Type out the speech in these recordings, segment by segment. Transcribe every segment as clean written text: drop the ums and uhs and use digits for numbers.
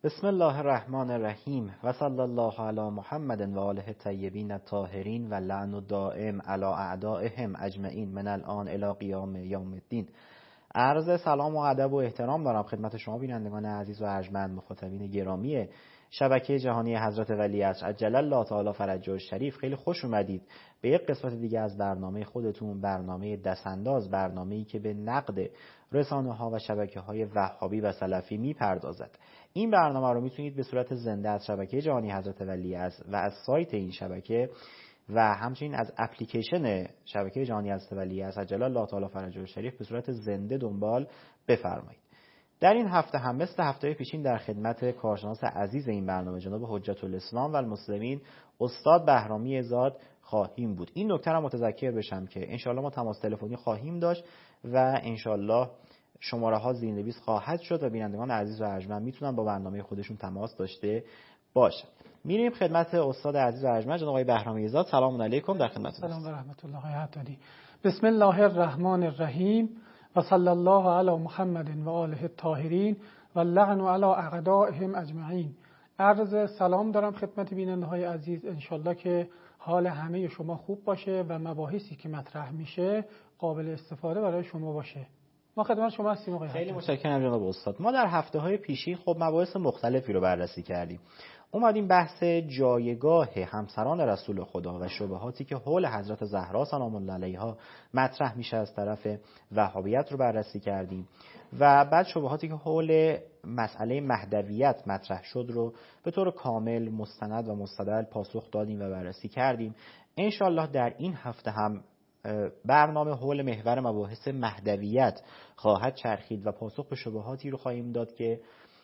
بسم الله الرحمن الرحیم و صلی الله علی محمد و آله الطیبین الطاهرین و لعن الدائم علی اعدائهم اجمعین من الان الی قیام یوم الدین. عرض سلام و ادب و احترام دارم خدمت شما بینندگان عزیز و ارجمند، مخاطبین گرامی شبکه جهانی حضرت ولیعصر عجل الله تعالی فرجه الشریف. خیلی خوش اومدید به یک قسمت دیگه از برنامه خودتون، برنامه دستانداز، برنامه‌ای که به نقد رسانه‌ها و شبکه‌های وهابی و سلفی میپردازد. این برنامه رو میتونید به صورت زنده از شبکه جهانی حضرت ولیعصر و از سایت این شبکه و همچنین از اپلیکیشن شبکه جهانی حضرت ولیعصر عجل الله تعالی فرجه الشریف به صورت زنده دنبال بفرمایید. در این هفته هم مثل هفته پیشین در خدمت کارشناس عزیز این برنامه جناب حجت الاسلام و المسلمین استاد بهرامی زاد خواهیم بود. این نکته را متذکر بشم که انشالله ما تماس تلفنی خواهیم داشت و انشالله شماره ها زیرنویس خواهد شد و بینندگان عزیز و ارجمند میتونن با برنامه خودشون تماس داشته باشن. میریم خدمت استاد عزیز و ارجمند جناب آقای بهرامی زاد. سلام علیکم، در خدمتتون. سلام و رحمت الله علیه. بسم الله الرحمن الرحیم و صلی الله علی محمد و آله الطاهرین و لعن علی اعدائهم اجمعین. عرض سلام دارم خدمت بیننده های عزیز. انشالله که حال همه شما خوب باشه و مباحثی که مطرح میشه قابل استفاده برای شما باشه. ما خدمت شما هستیم آقای. خیلی متشکرم جناب استاد. ما در هفته‌های پیشین خب مباحث مختلفی رو بررسی کردیم. اومدیم بحث جایگاه همسران رسول خدا و شبهاتی که حول حضرت زهرا سلام الله علیها مطرح میشه از طرف وهابیت رو بررسی کردیم و بعد شبهاتی که حول مسئله مهدویت مطرح شد رو به طور کامل مستند و مستدل پاسخ دادیم و بررسی کردیم. انشالله در این هفته هم برنامه حول محور مباحث مهدویت خواهد چرخید و پاسخ به شبهاتی رو خواهیم داد که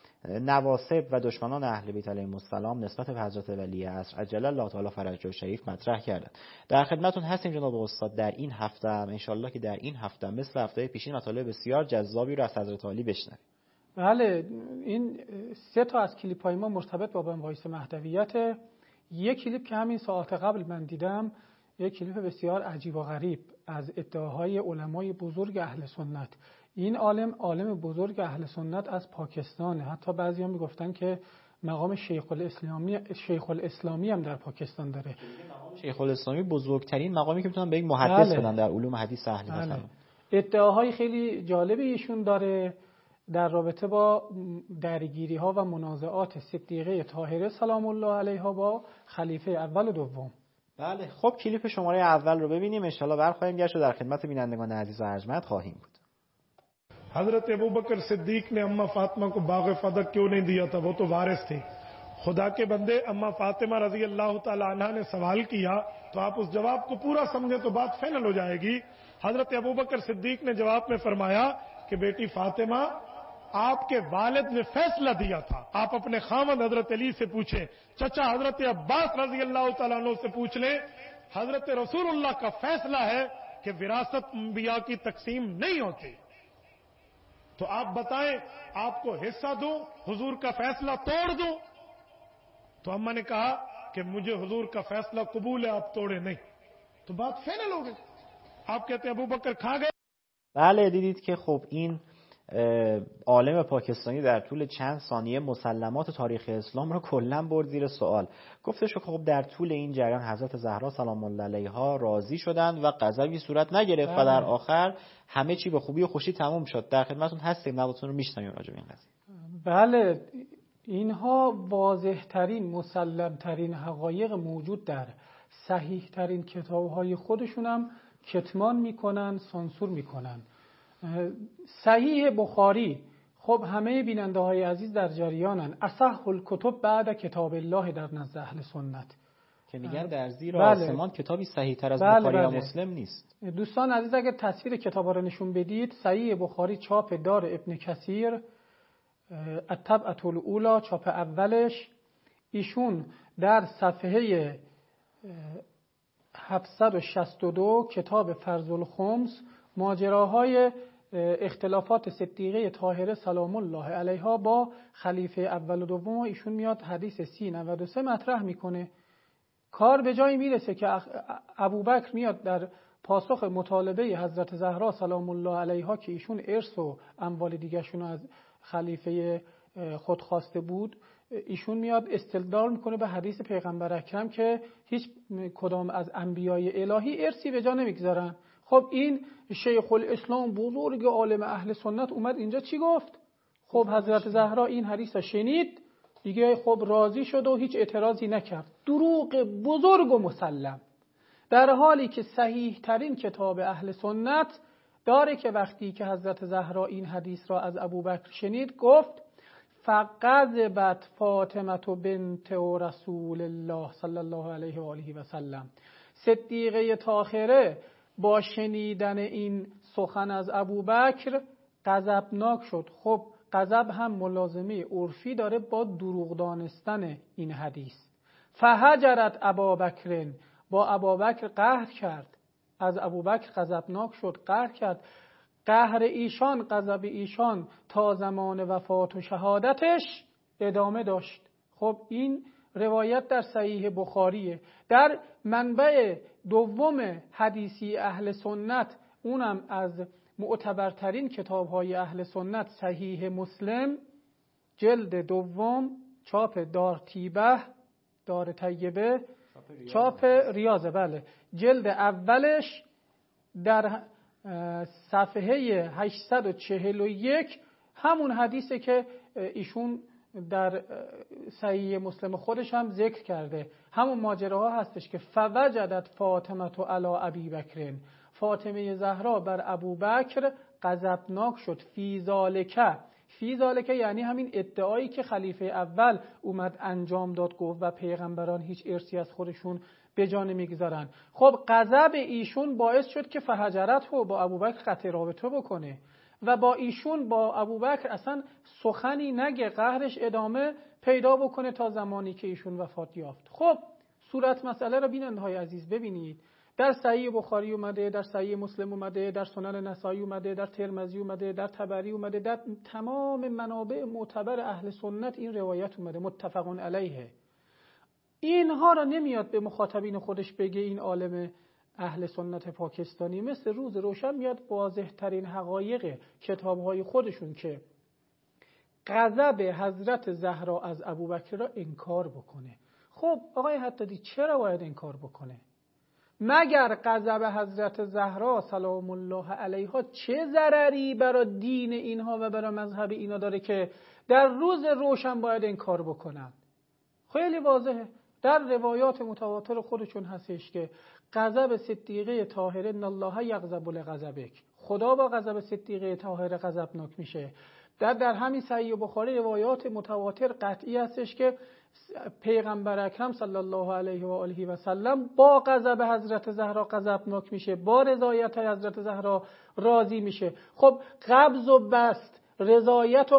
نواصب و دشمنان اهل بیت علیهم السلام نسبت به حضرت ولیعصر عجل الله تعالی فرجه الشریف مطرح کردند. در خدمتتون هستیم جناب استاد. در این هفته هم انشالله که در این هفته مثل هفته پیشین مطالب بسیار جذابی رو از حضرت علی بشنویم. بله، این سه تا از کلیپ‌های ما مرتبط با مباحث مهدویت. یک کلیپ که همین ساعت قبل من دیدم، یک کلیپ بسیار عجیب و غریب از ادعاهای علمای بزرگ اهل سنت. این عالم بزرگ اهل سنت از پاکستانه. حتی بعضیا میگفتن که مقام شیخ الاسلامی هم در پاکستان داره. شیخ الاسلامی بزرگترین مقامی که میتونن به یک محدث بدن در علوم حدیث اهل حدیث. ادعاهای خیلی جالبی ایشون داره در رابطه با درگیری ها و منازعات صدیقه طاهره سلام الله علیها با خلیفه اول و دوم. بله، خب کلیپ شماره اول رو ببینیم. ان شاءالله برخواهیم گشت و در خدمت بینندگان عزیز و ارجمند خواهیم بود. حضرت ابوبکر صدیق نے اما فاطمہ کو باغ فدق کیوں نہیں دیا تھا؟ وہ تو وارث تھے خدا کے بندے. اما فاطمہ رضی اللہ تعالی عنہ نے سوال کیا تو آپ اس جواب کو پورا سمجھیں تو بات فائنل ہو جائے گی. حضرت ابوبکر صدیق نے جواب میں فرمایا کہ بیٹی فاطمہ، آپ کے والد نے فیصلہ دیا تھا، آپ اپنے خاوند حضرت علی سے پوچھیں، چچا حضرت عباس رضی اللہ تعالیٰ عنہ سے پوچھ لیں. حضرت رسول اللہ کا فیصلہ ہے کہ وراثت انبیاء کی تقسیم نہیں ہوتی. تو آپ بتائیں آپ کو حصہ دوں، حضور کا فیصلہ توڑ دوں؟ تو اما نے کہا کہ مجھے حضور کا فیصلہ قبول ہے، آپ توڑے نہیں. تو بات فائنل ہو گئی. آپ کہتے ہیں ابوبکر کھا گئے. بله، دیدید که خب این عالم پاکستانی در طول چند ثانیه مسلمات تاریخ اسلام رو کلا برد زیر سوال. گفتش که خب در طول این جریان حضرت زهرا سلام الله علیها راضی شدند و غضبی صورت نگرفت و در آخر همه چی به خوبی و خوشی تموم شد. در خدمتتون هستیم، نظرتون رو میشنویم راجع به این قضیه. بله، اینها واضح ترین مسلم ترین حقایق موجود در صحیح ترین کتاب‌های خودشون هم کتمان میکنن، سانسور میکنن. صحیح بخاری، خب همه بیننده های عزیز در جریانن، اصح الکتب بعد کتاب الله در نزد اهل سنت که میگن در زیر آسمان کتابی صحیح تر از بخاری و مسلم نیست. دوستان عزیز اگر تصویر کتاب رو نشون بدید، صحیح بخاری چاپ دار ابن کثیر، الطبعة الاولی چاپ اولش، ایشون در صفحه 762 کتاب فرض الخمس ماجراهای اختلافات صدیقه طاهره سلام الله علیها با خلیفه اول و دوم، ایشون میاد حدیث 393 مطرح میکنه. کار به جایی میرسه که ابوبکر میاد در پاسخ مطالبه حضرت زهرا سلام الله علیها که ایشون ارث و اموال دیگرشون از خلیفه خودخواسته بود، ایشون میاد استدلال میکنه به حدیث پیغمبر اکرم که هیچ کدام از انبیای الهی ارثی به جا نمیگذارن. خب این شیخ الاسلام بزرگ عالم اهل سنت اومد اینجا چی گفت؟ خب حضرت زهرا این حدیث را شنید دیگه، خب راضی شد و هیچ اعتراضی نکرد. دروغ بزرگ و مسلم، در حالی که صحیح ترین کتاب اهل سنت داره که وقتی که حضرت زهرا این حدیث را از ابوبکر شنید گفت فقذبت فاطمه بنت رسول الله صلی الله علیه و آله و سلم. صدیقه طاهره با شنیدن این سخن از ابوبکر غضبناک شد. خب غضب هم ملازمه عرفی داره با دروغ دانستن این حدیث. فهجرت ابابکر، با ابابکر قهر کرد، از ابوبکر غضبناک شد، قهر کرد. قهر ایشان، غضب ایشان تا زمان وفات و شهادتش ادامه داشت. خب این روایت در صحیح بخاریه. در منبع دوم حدیثی اهل سنت، اونم از معتبرترین کتاب‌های اهل سنت، صحیح مسلم جلد دوم، چاپ دار طیبه، دار طیبه، چاپ ریاضه، بله، جلد اولش در صفحه 841 همون حدیثه که ایشون در صحیح مسلم خودش هم ذکر کرده، همون ماجراها هستش که فوجدت فاطمه علی ابی بکر، فاطمه زهرا بر ابوبکر غضبناک شد. فی ذالک یعنی همین ادعایی که خلیفه اول اومد انجام داد، گفت و پیغمبران هیچ ارثی از خودشون به جا نمیگذارن. خب غضب ایشون باعث شد که فهجرت رو با ابوبکر قطع رابطه بکنه و با ایشون با ابوبکر اصلا سخنی نگه، قهرش ادامه پیدا بکنه تا زمانی که ایشون وفات یافت. خب صورت مسئله رو بیننده های عزیز ببینید، در صحیح بخاری اومده، در صحیح مسلم اومده، در سنن نسائی اومده، در ترمذی اومده، در طبری اومده، در تمام منابع معتبر اهل سنت این روایت اومده متفقون علیه. اینها را نمیاد به مخاطبین خودش بگه این عالم اهل سنت پاکستانی مثل روز روشن میاد واضح ترین حقایق کتابهای خودشون که غضب حضرت زهرا از ابوبکر را انکار بکنه. خب آقای حدادی چرا باید انکار بکنه؟ مگر غضب حضرت زهرا سلام الله علیها چه ضرری برای دین اینها و برای مذهب اینا داره که در روز روشن باید انکار بکنن؟ خیلی واضحه، در روایات متواتر خودشون هستش که غضب صدیقه طاهره ان الله یغضب لغضبک، خدا با غضب صدیقه طاهره غضبناک میشه. در همین صحیح بخاری روایات متواتر قطعی هستش که پیغمبر اکرم صلی الله علیه و آله و سلم با غضب حضرت زهرا غضبناک میشه، با رضایت حضرت زهرا راضی میشه. خب قبض و بسط، رضایت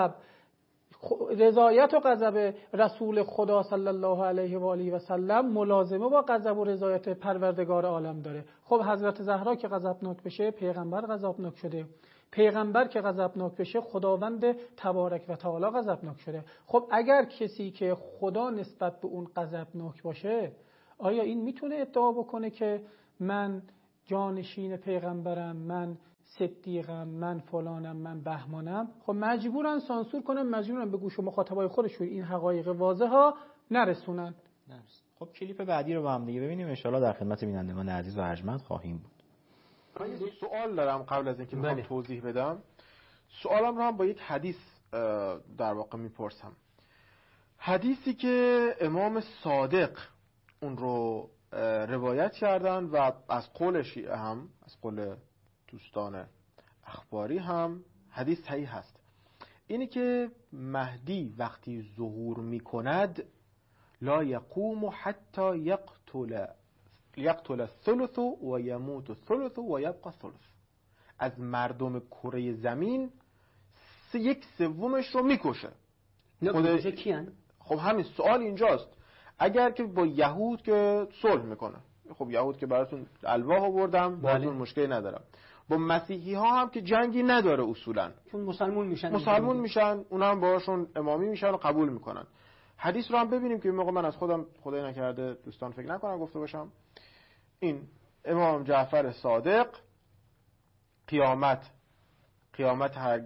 و غضب رسول خدا صلی الله علیه و آله و سلم ملازمه با غضب و رضایت پروردگار عالم داره. خب حضرت زهرا که غضبناک بشه پیغمبر غضبناک شده، پیغمبر که غضبناک بشه خداوند تبارک و تعالی غضبناک شده. خب اگر کسی که خدا نسبت به اون غضبناک باشه، آیا این میتونه ادعا بکنه که من جانشین پیغمبرم، من صدیقم، من فلانم، من بهمانم؟ خب مجبورن سانسور کنن، مجبورن به گوش و مخاطبای خودشون این حقایق واضحه ها نرسونن. خب کلیپ بعدی رو با هم دیگه ببینیم، ان شاءالله در خدمت بینندگان عزیز و ارجمند خواهیم بود. من یه سوال دارم قبل از اینکه میخوام توضیح بدم. سوالم رو هم با یک حدیث در واقع میپرسم. حدیثی که امام صادق اون رو روایت کردن و از قول شیعه هم، از قول دوستان اخباری هم حدیث صحیح هست. اینی که مهدی وقتی ظهور میکند لا یقوم حتی یقتل الثلث و یموت الثلث و یبقى الثلث. از مردم کره زمین یک سومش رو میکشه. میکشه کیان؟ خب همین سوال اینجاست. اگر که با یهود که صلح میکنه، خب یهود که براتون الواح آوردم، براتون مشکلی ندارم. با مسیحی ها هم که جنگی نداره اصولا، چون مسلمون میشن، اونا هم باشون امامی میشن و قبول میکنن. حدیث رو هم ببینیم که این موقع من از خودم خدای نکرده دوستان فکر نکنم گفته باشم. این امام جعفر صادق قیامت هرگز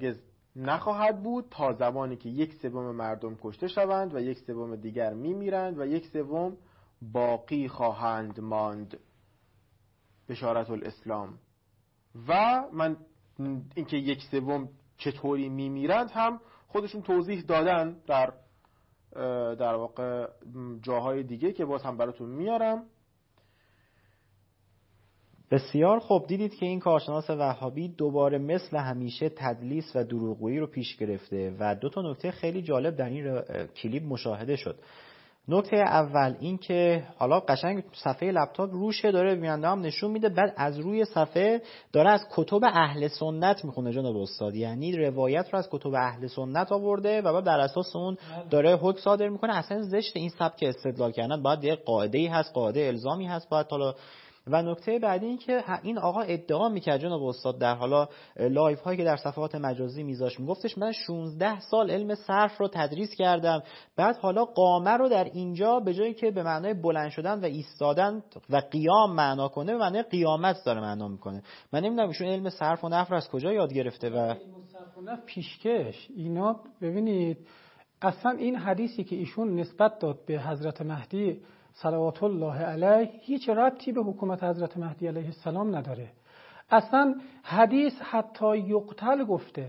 نخواهد بود تا زمانی که 1/3 مردم کشته شوند و 1/3 دیگر میمیرند و 1/3 باقی خواهند ماند. بشارت الاسلام. و من اینکه 1/3 چطوری میمیرند هم خودشون توضیح دادن در واقع جاهای دیگه که باز هم براتون میارم. بسیار خوب. دیدید که این کارشناس وهابی دوباره مثل همیشه تدلیس و دروغگویی رو پیش گرفته و 2 نکته خیلی جالب در این کلیپ مشاهده شد. نکته اول این که حالا قشنگ صفحه لپتاپ روشه، داره بیننده هم نشون میده، بعد از روی صفحه داره از کتب اهل سنت میخونه جناب استاد، یعنی روایت رو از کتب اهل سنت آورده و بعد در اساس اون داره حکم صادر میکنه. اصلا زشت این سبک استدلال کردن، باید یه قاعده‌ای هست، قاعده الزامی هست باید حالا. و نکته بعدی این که این آقا ادعا میکرد جناب استاد در حالا لایف هایی که در صفحات مجازی میذاشت، میگفتش من 16 سال علم صرف رو تدریس کردم، بعد حالا قامه رو در اینجا به جایی که به معنای بلند شدن و ایستادن و قیام معنا کنه، به معنای قیامت داره معنا میکنه. من نمیدونم ایشون علم صرف و نحو از کجا یاد گرفته. و علم صرف و نحو پیشکش اینا. ببینید اصلا این حدیثی که ایشون نسبت داد به حضرت مهدی صلوات الله علیه هیچ ربطی به حکومت حضرت مهدی علیه السلام نداره. اصلا حدیث حتی یقتل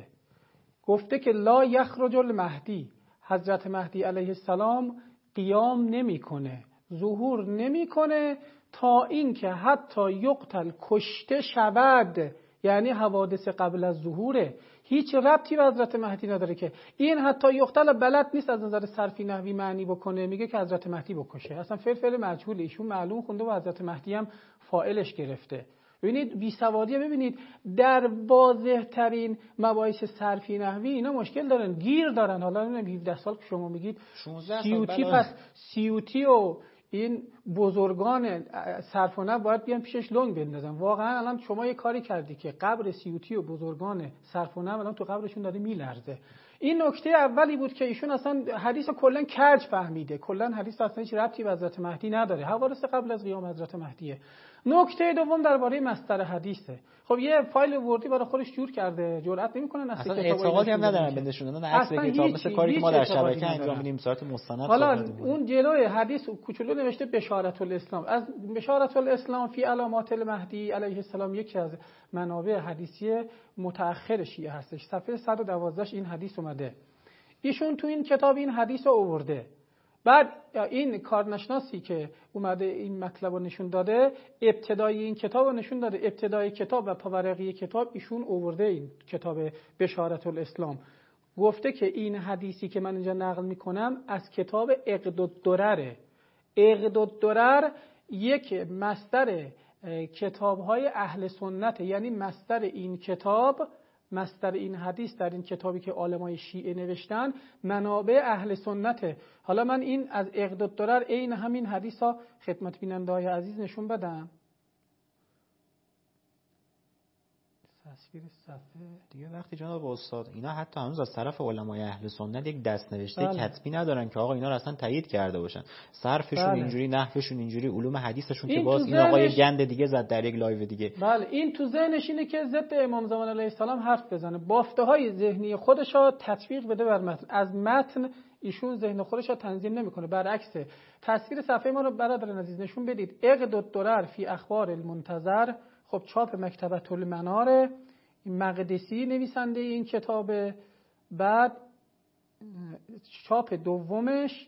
گفته که لا یخرج المهدی، حضرت مهدی علیه السلام قیام نمیکنه، ظهور نمیکنه تا اینکه حتی یقتل کشته شود، یعنی حوادث قبل از ظهوره، هیچ ربطی به حضرت مهدی نداره. که این حتی یقتل بلد نیست از نظر صرفی نحوی معنی بکنه، میگه که حضرت مهدی بکشه. اصلا فعل مجهول، ایشون معلوم خونده و حضرت مهدی هم فاعلش گرفته. ببینید بیسوادیه. ببینید در واضح ترین مباحث صرفی نحوی اینا مشکل دارن، گیر دارن. حالا نمیدونم 17 سال که شما میگید سیوطی، پس سیوطی و این بزرگان صرف و نحو باید بیان پیشش لنگ بندازن. واقعا الان شما یه کاری کردی که قبر سیوطی و بزرگان صرف و نحو الان تو قبرشون داره میلرزه. این نکته اولی بود که ایشون اصلا حدیث کلا کج فهمیده، کلا حدیث اصلا هیچ ربطی به حضرت مهدی نداره، حوادث قبل از قیام حضرت مهدیه. نکته دوم درباره مصدر حدیثه. خب یه فایل وردی برای خودش جور کرده، جرئت نمیکنه اصلا اعتقادی هم ندارن بندشون، عکس کتاب مثل کاری که ما در شبکه انجام میدیم صورت مستند. حالا اون جلوی حدیث کوچولو نوشته بشارت الاسلام. از بشارت الاسلام فی علامات المهدی علیه السلام یکی از منابع حدیثی متأخر شیعه هستش. صفحه 112 این حدیث اومده. ایشون تو این کتاب این حدیث رو آورده. بعد این کارنشناسی که اومده این مطلب رو نشون داده، ابتدای این کتاب رو نشون داده، ابتدای کتاب و پاورقی کتاب ایشون آورده این کتاب بشارت الاسلام. گفته که این حدیثی که من اینجا نقل میکنم از کتاب عقد الدرره. عقد الدرر یک مصدر کتاب‌های اهل سنت، یعنی مصدر این کتاب، مصدر این حدیث در این کتابی که علمای شیعه نوشتن منابع اهل سنته. حالا من این از عقد الدرر عین همین حدیثا خدمت بیننده‌های عزیز نشون بدم. تصویر صفحه دیگه وقتی جناب استاد اینا حتی هنوز از طرف علمای اهل سنت یک دست نوشته کتبی ندارن که آقا اینا رو اصلا تایید کرده باشن، صرفشون اینجوری، نحوشون اینجوری، علوم حدیثشون که باز این آقا یه گند دیگه زد در یک لایو دیگه. بله این تو ذهنش اینه که ضد امام زمان علیه السلام حرف بزنه، بافته‌های ذهنی خودش رو تطبیق بده بر متن. از متن ایشون ذهن خودش رو تنظیم نمیکنه، برعکس. تصویر صفحه ما رو برادران عزیز نشون بدید. عقد الدرر فی اخبار المنتظر، خب چاپ مکتبة المنار، مقدسی نویسنده این کتابه. بعد چاپ دومش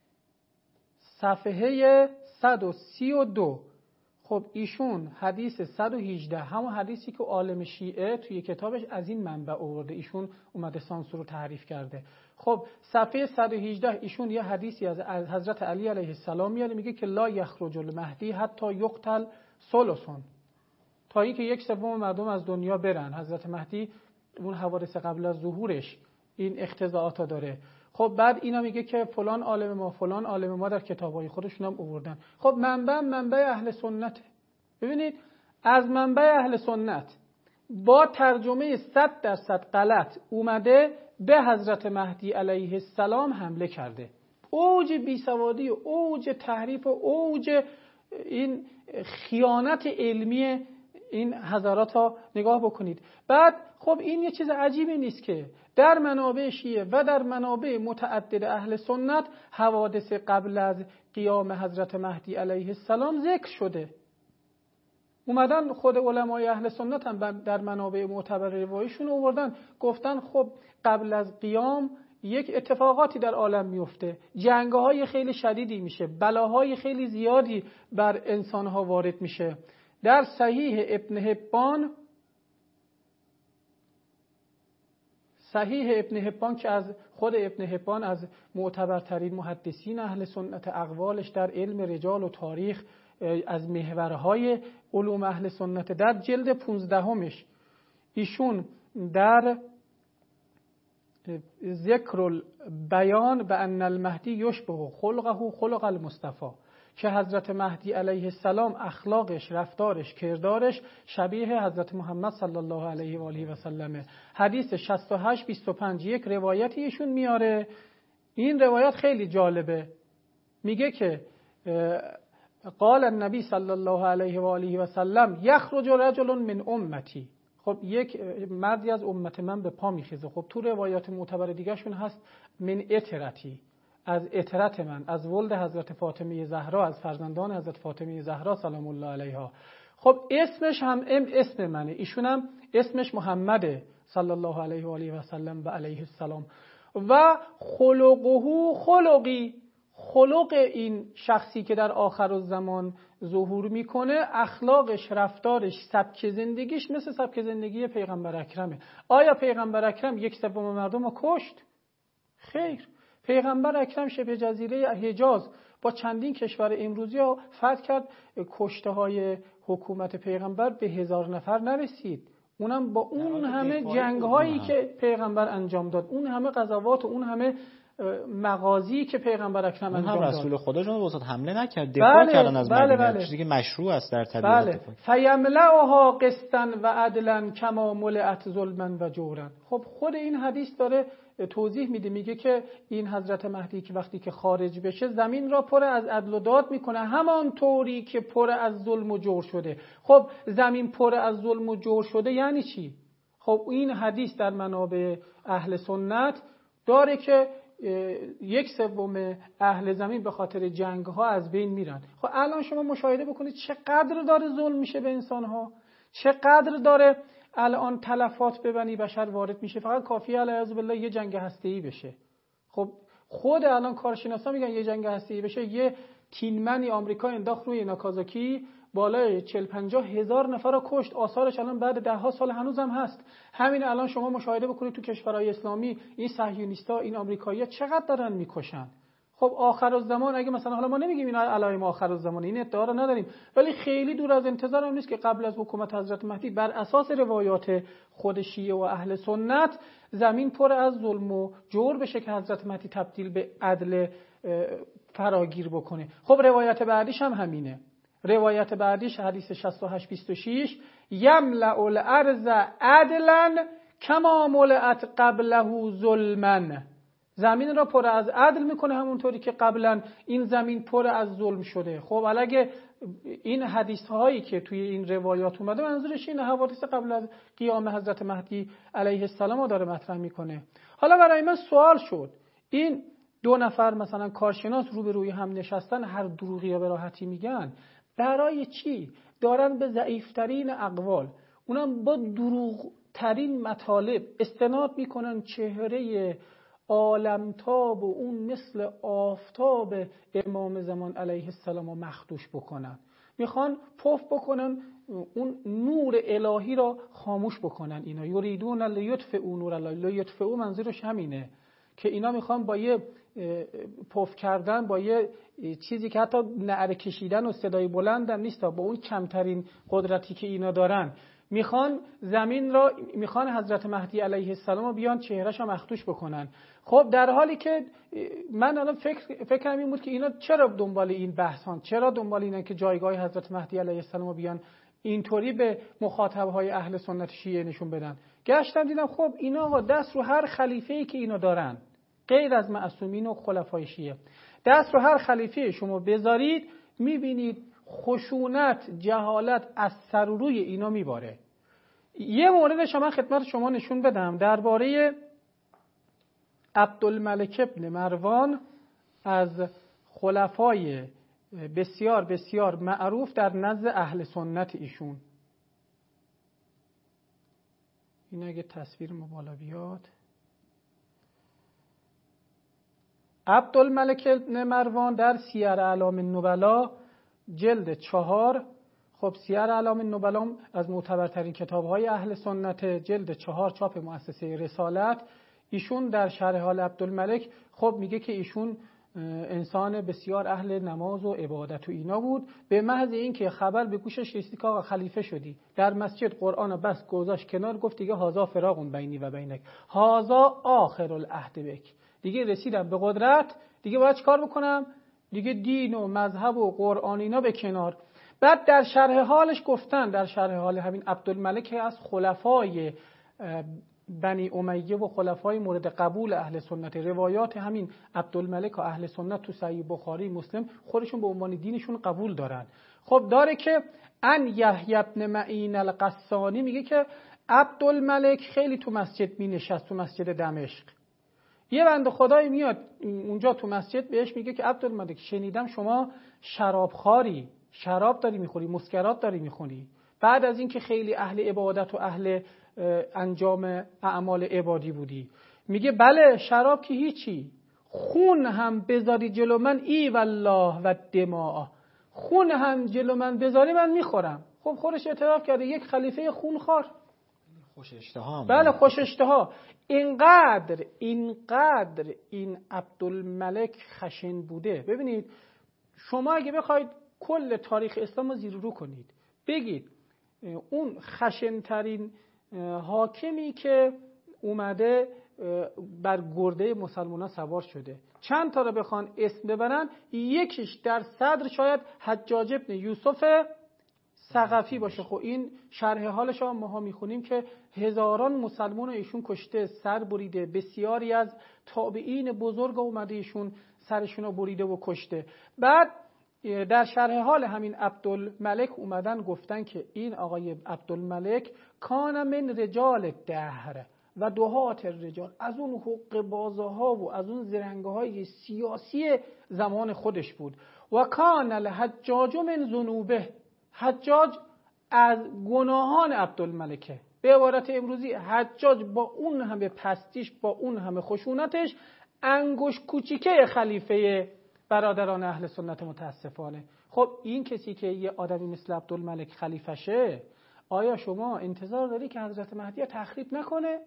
صفحه 132. خب ایشون حدیث 118 همون حدیثی که عالم شیعه توی کتابش از این منبع آورده، ایشون اومده سانسور رو تحریف کرده. خب صفحه 118 ایشون یه حدیثی از حضرت علی علیه السلام میاره، میگه که لا یخرج المهدی حتی یقتل ثلثون، تا اینکه 1/3 مردم از دنیا برن. حضرت مهدی اون حوادث قبل از ظهورش این اختزاعات داره. خب بعد اینا میگه که فلان عالم ما، فلان عالم ما در کتابای خودشون هم آوردن. خب منبع اهل سنت. ببینید از منبع اهل سنت با ترجمه 100% غلط اومده به حضرت مهدی علیه السلام حمله کرده. اوج بیسوادی و اوج تحریف و اوج این خیانت علمی این حضرات ها نگاه بکنید. بعد خب این یه چیز عجیبی نیست که در منابع شیعه و در منابع متعدد اهل سنت حوادث قبل از قیام حضرت مهدی علیه السلام ذکر شده. اومدن خود علمای اهل سنت هم در منابع معتبر روایشون آوردن، گفتن خب قبل از قیام یک اتفاقاتی در عالم میفته، جنگ‌های خیلی شدیدی میشه، بلاهای خیلی زیادی بر انسان‌ها وارد میشه. در صحیح ابن حبان که از خود ابن حبان از معتبرترین محدثین اهل سنت، اقوالش در علم رجال و تاریخ از محورهای علوم اهل سنت، در جلد 15 ایشون در ذکر البیان به ان المهدی یشبه خلقه خلق المصطفی، که حضرت مهدی علیه السلام اخلاقش، رفتارش، کردارش شبیه حضرت محمد صلی الله علیه و آله و سلمه. حدیث 68-25 یک روایتی ایشون میاره. این روایت خیلی جالبه. میگه که قال النبی صلی الله علیه و آله و سلم یخرج رجل من امتی. خب یک مردی از امت من به پا میخیزه. خب تو روایات معتبر دیگه شون هست من اطرتی، از اطرت من، از ولد حضرت فاطمه زهرا، از فرزندان حضرت فاطمه زهرا سلام الله علیها. خب اسمش هم اسم منه، ایشون هم اسمش محمده صلی الله علیه و آله و سلم و علیه السلام. و خلقه خلقی، خلق این شخصی که در آخر الزمان ظهور میکنه، اخلاقش، رفتارش، سبک زندگیش مثل سبک زندگی پیغمبر اکرمه. آیا پیغمبر اکرم 1/3 مردم رو کشت؟ خیر. پیغمبر اکرم شبه جزیره حجاز با چندین کشور امروزی ها فتح کرد. کشته های حکومت پیغمبر به 1000 نفر نرسید. اونم با اون همه جنگ هایی که پیغمبر انجام داد، اون همه غزوات و اون همه مغازی که پیغمبر اکرم انجام داد. رسول خدا جان وسط حمله نکرد، دفاع کردن از مدینه، چیزی که مشروع است در طبیعت. فیملأها قسطا و عدلا کما ملئت ظلما و جورا. خب خود این حدیث داره توضیح میده، میگه که این حضرت مهدی که وقتی که خارج بشه زمین را پر از عدل و داد میکنه، همان طوری که پر از ظلم و جور شده. خب زمین پر از ظلم و جور شده یعنی چی؟ خب این حدیث در منابع اهل سنت داره که 1/3 اهل زمین به خاطر جنگ ها از بین میرن. خب الان شما مشاهده بکنید چقدر داره ظلم میشه به انسان ها، چقدر داره الان تلفات به بنی بشر وارد میشه. فقط کافیه علیه بالله یه جنگ هسته‌ای بشه. خب خود الان کارشناسا میگن یه جنگ هسته‌ای بشه، یه تینمنی آمریکا انداخت روی ناکازاکی، بالای 40-50 هزار نفر رو کشت. آثارش الان بعد 10 سال هنوزم هست. همین الان شما مشاهده بکنید تو کشورهای اسلامی این صهیونیستا، این آمریکایی‌ها چقدر دارن میکشن. خب آخر الزمان، اگه مثلا حالا ما نمیگیم اینا علائم آخر الزمان، این ادعا رو نداریم، ولی خیلی دور از انتظار هم نیست که قبل از حکومت حضرت مهدی بر اساس روایات خود شیعه و اهل سنت زمین پر از ظلم و جور بشه که حضرت مهدی تبدیل به عدل فراگیر بکنه. خب روایت بعدیش هم همینه. روایت بعدیش حدیث 68-26 یملأ الارض عدلا کما ملئت قبله ظلما. زمین را پر از عدل میکنه همونطوری که قبلا این زمین پر از ظلم شده. خب اگه این حدیث هایی که توی این روایات اومده منظورش این حوادث قبل از قیام حضرت مهدی علیه السلام رو داره مطرح میکنه. حالا برای من سوال شد، این 2 نفر مثلا کارشناس روبروی هم نشستن، هر دروغی رو به راحتی میگن، برای چی دارن به ضعیفترین اقوال، اونم با دروغ ترین مطالب استناد میکنن چهره عالمتاب و اون مثل آفتاب امام زمان علیه السلام رو مخدوش بکنن، میخوان پف بکنن اون نور الهی را خاموش بکنن. اینا یریدون لیطفئوا نور الله، لیطفئوا منظورش همینه که اینا میخوان با یه پف کردن، با یه چیزی که حتی نعره کشیدن و صدای بلند هم نیست، با اون کمترین قدرتی که اینا دارن میخوان زمین را، میخوان حضرت مهدی علیه السلام رو بیان چهرهش رو مخدوش بکنن. خب در حالی که من الان فکرم این بود که اینا چرا دنبال این بحثان، چرا دنبال اینن که جایگاه حضرت مهدی علیه السلام رو بیان اینطوری به مخاطبهای اهل سنت شیعه نشون بدن. گشتم دیدم خب اینا دست رو هر خلیفه‌ای که اینا دارن غیر از معصومین و خلفای شیعه، دست رو هر خلیفه شما بذارید میبینید خشونت، جهالت از سر و روی اینا میباره. یه موردش من خدمت شما نشون بدم درباره عبدالملک ابن مروان از خلفای بسیار بسیار معروف در نزد اهل سنت ایشون. این اگه تصویر بالا بیاد. عبدالملک ابن مروان در سیر اعلام النبلا جلد 4، خب سیر اعلام النبلا از معتبرترین کتاب‌های اهل سنت، جلد 4 چاپ مؤسسه رسالت. ایشون در شرح حال عبدالملک خب میگه که ایشون انسان بسیار اهل نماز و عبادت و اینا بود. به محض اینکه خبر به گوشش رسید که آقا خلیفه شدی، در مسجد قرآن بس گذاشت کنار، گفت دیگه هازا فراق بینی و بینک، هازا آخر العهد بک، دیگه رسیدم به قدرت، دیگه باید چیکار بکنم؟ دیگه دین و مذهب و قرآن اینا به کنار. بعد در شرح حالش گفتن، در شرح حال همین عبدالملک از خلفای بنی امیه و خلفای مورد قبول اهل سنت، روایات همین عبدالملک و اهل سنت تو صحیح بخاری مسلم خودشون به عنوان دینشون قبول دارن. خب داره که ان یحیی بن معین القسانی میگه که عبدالملک خیلی تو مسجد می نشست، تو مسجد دمشق. یه بنده خدایی میاد اونجا تو مسجد بهش میگه که عبدالملک شنیدم شما شرابخواری، شراب داری میخوری، مسکرات داری میخوری. بعد از اینکه خیلی اهل عبادت و اهل انجام اعمال عبادی بودی، میگه بله شراب که هیچی، خون هم بذاری جلو من ای والله و دماء، خون هم جلو من بذاری من میخورم. خب خودش اعتراف کرده یک خلیفه خونخوار، خوش اشتها. بله خوش اشتها. اینقدر این عبدالملک خشن بوده. ببینید شما اگه بخواید کل تاریخ اسلام رو زیر رو کنید، بگید اون خشنترین حاکمی که اومده بر گرده مسلمانان سوار شده، چند تا رو بخوان اسم ببرن، یکیش در صدر شاید حجاج ابن یوسف ثقفی باشه. خب این شرح حالش هم ما میخونیم که هزاران مسلمان ایشون کشته، سر بریده، بسیاری از تابعین بزرگ اومده ایشون سرشون رو بریده و کشته. بعد در شرح حال همین عبدالملک اومدن گفتن که این آقای عبدالملک کان من رجال دهر و دهات الرجال، از اون حق بازها و از اون زرنگهای سیاسی زمان خودش بود. و کان الحجاج من ذنوبه، حجاج از گناهان عبدالملکه. به عبارت امروزی حجاج با اون همه پستیش، با اون همه خشونتش، انگوش کوچیکه خلیفه برادران اهل سنت متاسفانه. خب این کسی که یه آدمی مثل عبدالملک خلیفه شه، آیا شما انتظار داری که حضرت مهدی تخریب نکنه؟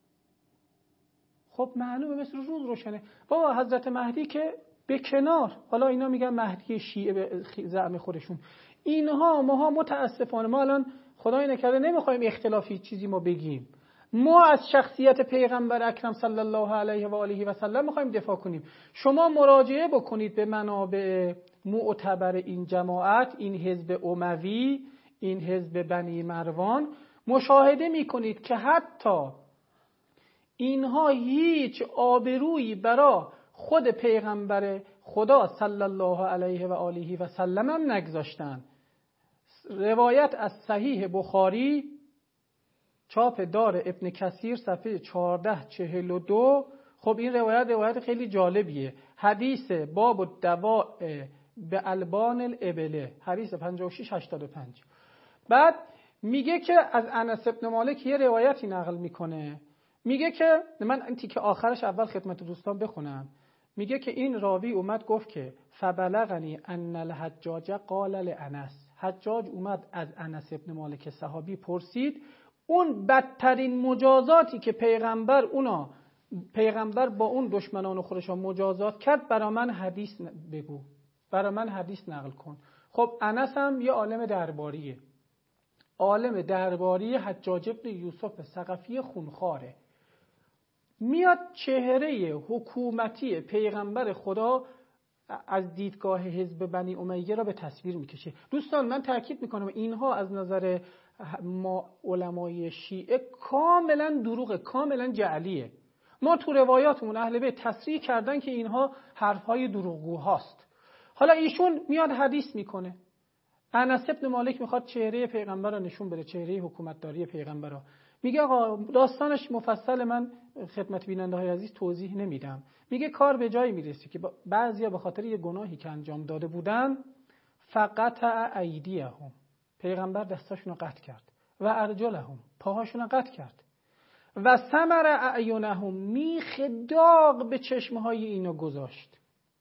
خب معلومه مثل روز روشنه. بابا حضرت مهدی که به کنار، حالا اینا میگن مهدی شیعه به زعم خودشون، اینها ماها متاسفانه ما الان خدای نکرده نمیخوایم اختلافی چیزی ما بگیم، ما از شخصیت پیغمبر اکرم صلی الله علیه و آله و سلم میخوایم دفاع کنیم. شما مراجعه بکنید به منابع معتبر این جماعت، این حزب اموی، این حزب بنی مروان، مشاهده میکنید که حتی اینها هیچ آبرویی برای خود پیغمبر خدا صلی الله علیه و آله و سلم هم نگذاشتن. روایت از صحیح بخاری چاپ دار ابن کثیر صفحه 1442. خب این روایت خیلی جالبیه. حدیث باب الدواء به البان الابله، حدیث 5685. بعد میگه که از انس بن مالک یه روایتی نقل میکنه، میگه که من این تیکه آخرش اول خدمت دوستان بخونم. میگه که این راوی اومد گفت که فبلغنی ان الحجاج قال لانس، حجاج اومد از انس بن مالک صحابی پرسید اون بدترین مجازاتی که پیغمبر با اون دشمنان خودش مجازات کرد برا من حدیث بگو، برا من حدیث نقل کن. خب انس هم یه عالم درباریه، عالم درباری حجاج ابن یوسف ثقفی خونخواره. میاد چهره حکومتی پیغمبر خدا از دیدگاه حزب بنی امیه را به تصویر میکشه. دوستان من تاکید میکنم اینها از نظر ما علمای شیعه کاملا دروغه، کاملا جعلیه. ما تو روایاتمون اهل بیت تصریح کردن که اینها حرفهای دروغگو هاست. حالا ایشون میاد حدیث میکنه، انس بن مالک میخواد چهره پیغمبر رو نشون بده، چهره حکومتداری پیغمبر رو. میگه آقا داستانش مفصل، من خدمت بیننده های عزیز توضیح نمیدم. میگه کار به جایی میرسه که بعضیا به خاطر یه گناهی که انجام داده بودن فقط ایدیهم، پیغمبر دستاشون رو قطع کرد، و ارجلهم، پاهاشون رو قطع کرد، و ثمر اعینهم، میخ داغ به چشمهای اینو گذاشت.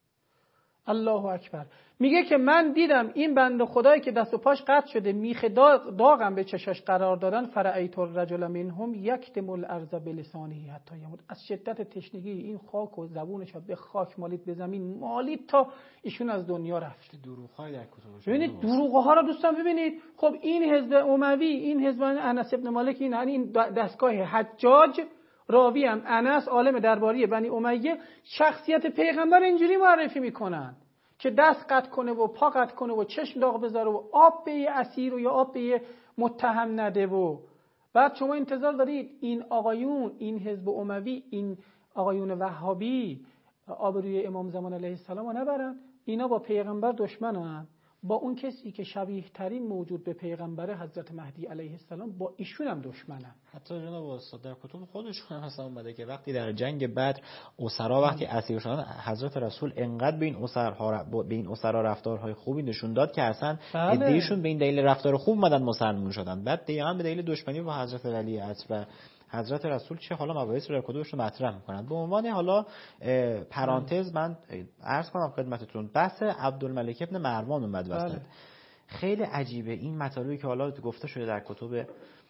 الله اکبر. میگه که من دیدم این بنده خدایی که دست و پاش قطع شده، میخ داغم به چشاش قرار دادن، فرأیت الرجل منهم یکتم الارض بلسانه حتی یموت. از شدت تشنگی این خاک و زبونش به خاک مالید، به زمین مالید تا ایشون از دنیا رفت. دروغ‌های در کتابش. ببینید دروغ‌ها رو دوستان ببینید. خب این حزب اموی، این حزب انس بن مالک، این دستگاه حجاج، راوی هم انس، عالم درباری بنی امیه، شخصیت پیغمبر اینجوری معرفی میکنن که دست قطع کنه و پا قطع کنه و چشم داغ بذاره و آب به اسیر و یا آب به متهم نده. و بعد شما انتظار دارید این آقایون، این حزب اموی، این آقایون وهابی آبروی امام زمان علیه السلام رو نبرن؟ اینا با پیغمبر دشمنن، با اون کسی که شبیه ترین موجود به پیغمبر حضرت مهدی علیه السلام، با ایشون هم دشمنن. حتی جناب استاد در کتب خودشون هم مثلا اومده که وقتی در جنگ بدر اسرا وقتی اسیر شدن، حضرت رسول انقدر به این اسرا رفتارهای خوبی نشون داد که اصلا عده‌ایشون به این دلیل رفتار خوب اومدن مسلمان شدن، بعد دقیقاً به دلیل دشمنی با حضرت علی اصل حضرت رسول چه حالا مباحث رو در کتبشون مطرح میکنن. به عنوان حالا پرانتز من عرض کنم خدمتتون، بحث عبدالملک ابن مروان اومد وسط. خیلی عجیبه این مطالبی که حالا گفته شده در کتب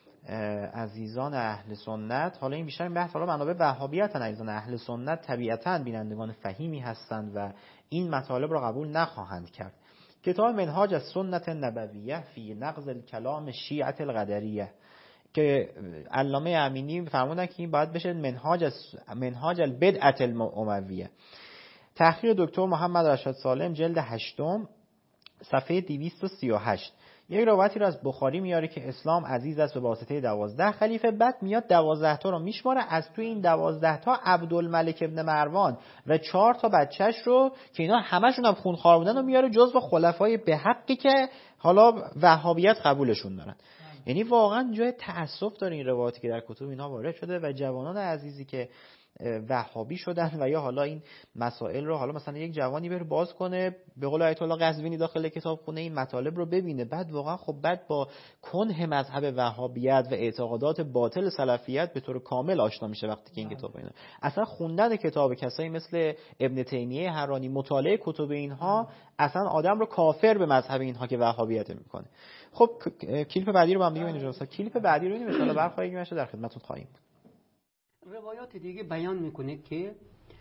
عزیزان اهل سنت. حالا این بیشتر این بحث حالا منابع وهابیت، عزیزان اهل سنت طبیعتاً بینندگان فهیمی هستند و این مطالب را قبول نخواهند کرد. کتاب منهاج السنت النبویه فی نقض الکلام شیعه القدریه که علامه امینی فرمودن که این باید بشه منهاج البدعه الامویه. تحقیق دکتر محمد رشاد سالم جلد 8 صفحه 238. یک روایتی رو از بخاری میاره که اسلام عزیز است به واسطه 12 خلیفه. بعد میاد 12 تا رو میشماره، از توی این 12 تا عبدالملک ابن مروان و 4 تا بچهش رو که اینا همشون هم خونخوار بودن و میاره جزو خلفای به حقی که حالا وهابیت قبولشون دارن. یعنی واقعا جای تأسف داره این روایاتی که در کتب اینا وارد شده و جوانان عزیزی که وهابی شدن و یا حالا این مسائل رو، حالا مثلا یک جوانی بره باز کنه به قول آیت الله قزوینی داخل کتابخونه این مطالب رو ببینه، بعد واقعا خب بعد با کنه مذهب وهابیت و اعتقادات باطل سلفیت به طور کامل آشنا میشه وقتی که این کتاب اینا. اصلا خوندن کتاب کسایی مثل ابن تیمیه حرانی، مطالعه کتب اینها اصلا آدم رو کافر به مذهب اینها که وهابیت میکنه. خب کلیپ بعدی رو با هم دیگه ببینیم. کلیپ بعدی رو ببینیم ان شاء الله برخواهی میشه در خدمتتون خواهیم. روایات دیگه بیان میکنه که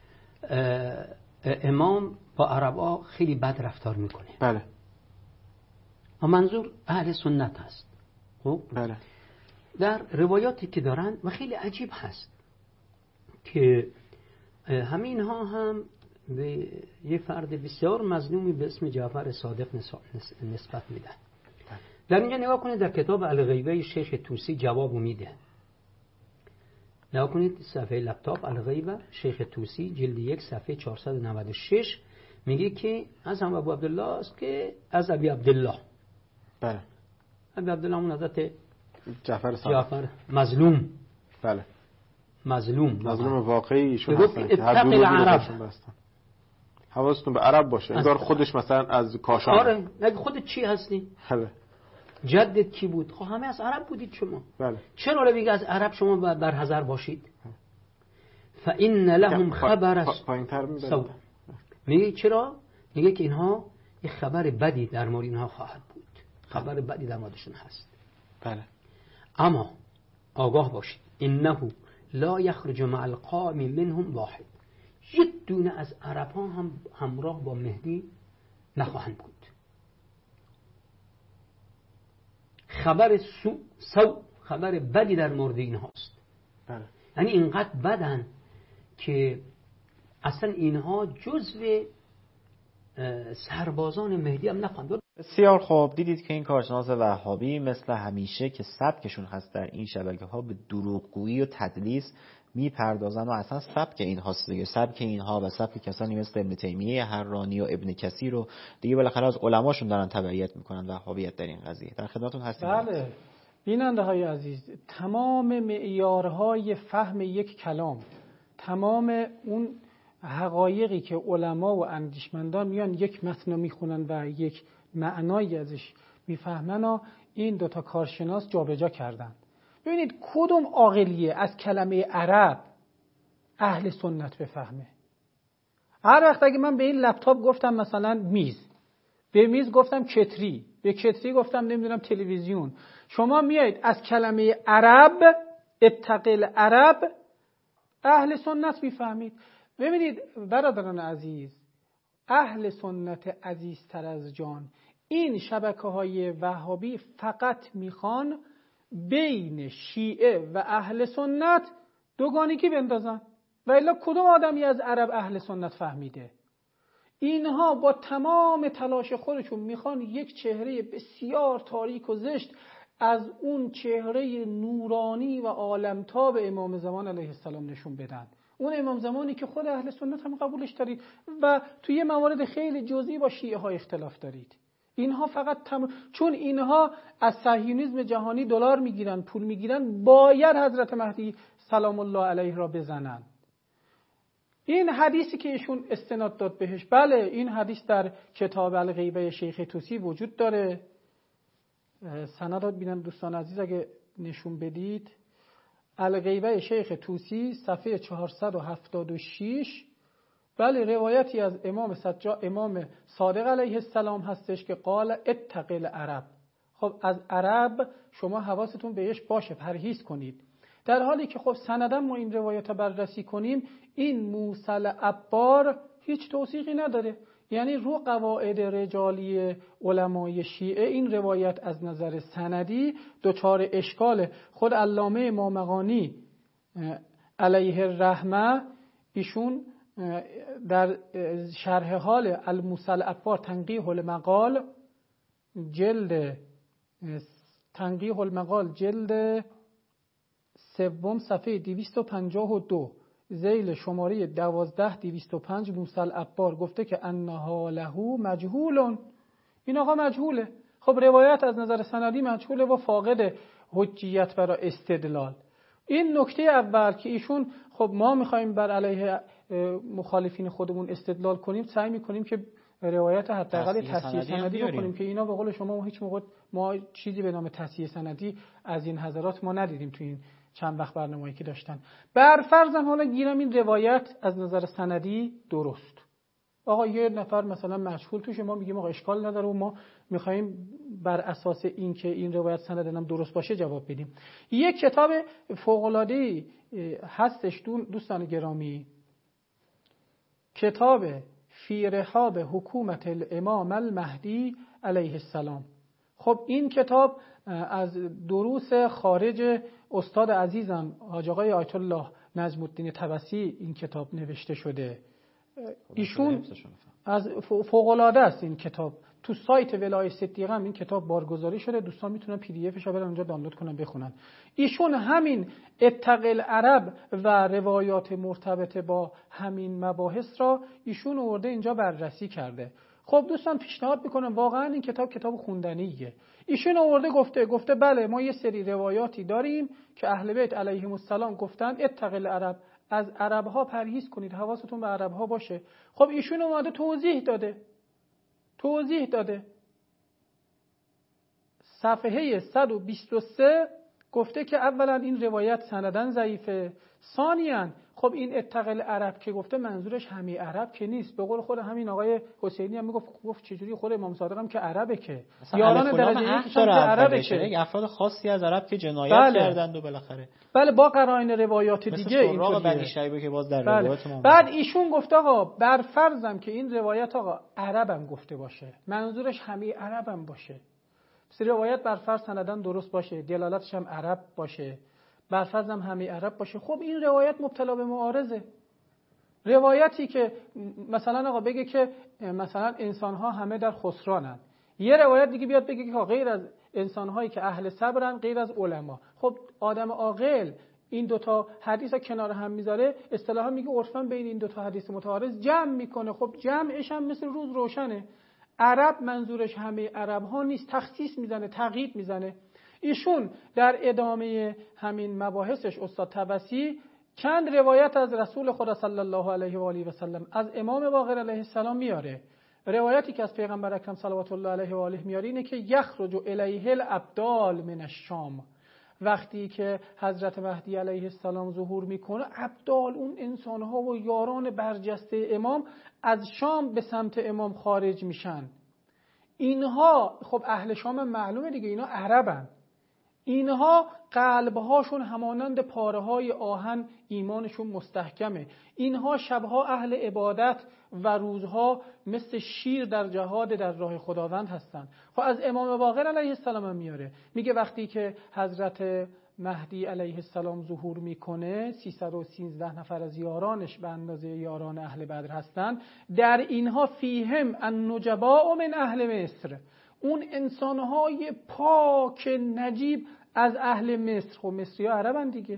امام با عربا خیلی بد رفتار میکنه. بله. و منظور اهل سنت هست. خب بله. در روایاتی که دارن و خیلی عجیب هست که همین ها هم به یه فرد بسیار مظلومی به اسم جعفر صادق نسبت میدن. در اینجا نگاه کنید، در کتاب الغیبه شیخ طوسی جواب میده. نگاه کنید صفحه لپتاپ الغیبه شیخ طوسی جلد 1 صفحه 496 میگه که از هم ابو عبدالله است که از ابی عبدالله. بله. ابی عبدالله اون حضرت جعفر مظلوم. بله. مظلوم واقعی ایشون هستن که هر دو عرب بستن. حواستون به عرب باشه. انگار خودش مثلا از کاشان. آره. نگه خودت چی هستی؟ بله. جدت کی بود؟ خب همه از عرب بودید شما. بله. چرا میگه از عرب شما بر حذر باشید؟ فإن لهم خبر سوء. میگه چرا؟ میگه که اینها یک خبر بدی در مورد اینها خواهد بود. خبر بدی در موردشون هست. بله. اما آگاه باشید انه لا یخرج مع القائم منهم واحد. یک دونه از عرب ها هم همراه با مهدی نخواهند بود. خبر خبر بدی در مورد اینهاست. بله. یعنی اینقدر بدن که اصلا اینها جزو سربازان مهدی هم نخواهند. بسیار خوب. دیدید که این کارشناس وهابی مثل همیشه که سبکشون هست در این شبکه‌ها به دروغگویی و تدلیس میپردازن و اصلا سبک اینهاست دیگه، سبک اینها و سبک کسانی مثل ابن تیمیه حرانی و ابن کثیر رو دیگه بالاخره از علماشون دارن تبعیت میکنن وهابیت در این قضیه. در خدمتتون هستیم. بله بیننده های عزیز، تمام معیارهای فهم یک کلام، تمام اون حقایقی که علما و اندیشمندان میان یک متن میخونن و یک معنایی ازش میفهمن، این دوتا کارشناس جابجا کردن. ببینید کدوم عاقلیه از کلمه عرب اهل سنت بفهمه؟ هر وقت اگه من به این لپتاپ گفتم مثلا میز، به میز گفتم کتری، به کتری گفتم نمیدونم تلویزیون، شما میایید از کلمه عرب، اتقل عرب، اهل سنت میفهمید. ببینید برادران عزیز، اهل سنت عزیزتر از جان، این شبکه‌های وهابی فقط میخوان بین شیعه و اهل سنت دوگانگی بندازن، و الا کدوم آدمی از عرب اهل سنت فهمیده؟ اینها با تمام تلاش خودشون میخوان یک چهره بسیار تاریک و زشت از اون چهره نورانی و عالمتاب امام زمان علیه السلام نشون بدن. اون امام زمانی که خود اهل سنت هم قبولش دارید و توی یه موارد خیلی جزئی با شیعه ها اختلاف دارید. اینها فقط چون اینها از صهیونیسم جهانی دلار میگیرن، پول میگیرن، باید حضرت مهدی سلام الله علیه را بزنن. این حدیثی که ایشون استناد داد بهش، بله این حدیث در کتاب الغیبه شیخ طوسی وجود داره. سندات بینم دوستان عزیز اگه نشون بدید، الغیبه شیخ طوسی صفحه 476. بله روایتی از امام صادق علیه السلام هستش که قال اتقل عرب. خب از عرب شما حواستون بهش باشه، پرهیز کنید. در حالی که خب سنداً ما این روایت رو بررسی کنیم، این موسی العبار هیچ توثیقی نداره. یعنی رو قواعد رجالی علمای شیعه این روایت از نظر سندی دچار اشکال. خود علامه مامقانی علیه الرحمه ایشون در شرح حال الموسی العبار تنقیح المقال جلد سوم صفحه 252 ذیل شماره 12205 موسی العبار گفته که انها له مجهول. این آقا مجهوله. خب روایت از نظر سندی مجهوله و فاقد حجیت برای استدلال. این نکته اول که ایشون، خب ما میخوایم بر علیه مخالفین خودمون استدلال کنیم، سعی میکنیم که روایت حداقل تصحیح سندی بکنیم که اینا به قول شما هیچ موقع ما چیزی به نام تصحیح سندی از این حضرات ما ندیدیم تو این چند وقت برنامه‌ای که داشتن. بر فرضم حالا گیرم این روایت از نظر سندی درست، آقا یه نفر مثلا مجهول توشه، ما میگیم آقا اشکال نداره و ما میخوایم بر اساس این که این روایت سندن هم درست باشه جواب بدیم. یک کتاب فوق‌العاده‌ای هستش دوستان گرامی، کتاب فی رحاب حکومت الامام المهدی علیه السلام. خب این کتاب از دروس خارج استاد عزیزم حاج آقای آیت الله نجم الدین طبسی این کتاب نوشته شده. ایشون از فوق‌العاده است این کتاب. تو سایت ولای صدیقه هم این کتاب بارگذاری شده، دوستان میتونن پی دی افش رو برن اونجا دانلود کنن بخونن. ایشون همین اتقل عرب و روایات مرتبط با همین مباحث را ایشون آورده اینجا بررسی کرده. خب دوستان پیشنهاد میکنم، واقعا این کتاب خوندنیه. ایشون آورده گفته بله ما یه سری روایاتی داریم که اهل بیت علیهم السلام گفتن اتقل عرب، از عرب‌ها پرهیز کنید، حواستون به عرب‌ها باشه. خب ایشون اومده توضیح داده صفحه 123 گفته که اولا این روایت سندن ضعیفه، ثانیاً خب این اتقل عرب که گفته منظورش همه عرب که نیست. به قول خود همین آقای حسینی هم گفت چجوری خود امام صادق هم که عربه که یاران درجه یکش هم عربه که افراد خاصی از عرب که جنایت کردند و بالاخره بله با قرائن روایات دیگه اینطوریه که باز در روایات ما بعد ایشون گفت آقا بر فرضم که این روایت آقا عربم گفته باشه، منظورش همه عربم باشه، روایت بر فرض سندن درست باشه، دلالتش هم عرب باشه، بر فرضم همه عرب باشه، خب این روایت مبتلا به معارضه. روایتی که مثلا آقا بگه که مثلا انسان‌ها همه در خسرانن، یه روایت دیگه بیاد بگه که غیر از انسان‌هایی که اهل صبرن غیر از علما. خب آدم عاقل این دوتا حدیث ها کنار هم میذاره، اصطلاحا میگه عرفاً بین این دوتا حدیث متعارض جمع میکنه. خب جمعش هم مثل روز روشنه. عرب منظورش همه عرب ها نیست، تخصیص میزنه، تقیید میزنه. ایشون در ادامه همین مباحثش استاد طبسی چند روایت از رسول خدا صلی الله علیه و آله و سلم از امام باقر علیه السلام میاره. روایتی که از پیغمبر اکرم صلوات الله علیه و آله میاره اینه که یخرج الیه الابدال من الشام، وقتی که حضرت مهدی علیه السلام ظهور میکنه، ابدال، اون انسانها و یاران برجسته امام، از شام به سمت امام خارج میشن. اینها خب اهل شام معلومه دیگه، اینا عربن. اینها قلبهاشون همانند پاره‌های آهن، ایمانشون مستحکمه. اینها شبها اهل عبادت و روزها مثل شیر در جهاد در راه خداوند هستن. خب از امام باقر علیه السلام هم میاره، میگه وقتی که حضرت مهدی علیه السلام ظهور میکنه 313 نفر از یارانش به اندازه یاران اهل بدر هستن. در اینها فیهم النجباء من اهل مصر، اون انسانهای پاک نجیب از اهل مصر. خب مصری ها عربن دیگه.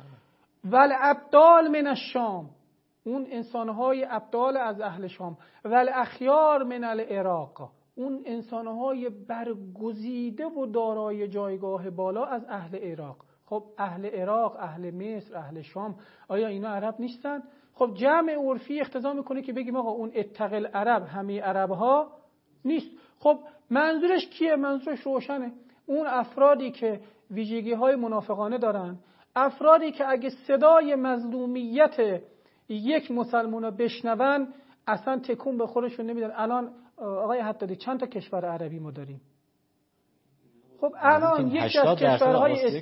والابدال من الشام، اون انسانهای ابدال از اهل شام. والاخیار من العراق، اون انسانهای برگزیده و دارای جایگاه بالا از اهل عراق. خب اهل عراق، اهل مصر، اهل شام، آیا اینا عرب نیستن؟ خب جمع عرفی اقتضا میکنه که بگیم آقا اون اتقل عرب همه عرب ها نیست. خب منظورش کیه؟ منظورش روشنه، اون افرادی که ویژگی های منافقانه دارن، افرادی که اگه صدای مظلومیت یک مسلمان رو بشنون اصلا تکون به خودشون نمیدن. الان آقای حدادی چند تا کشور عربی ما داریم؟ خب الان یکی از کشورهای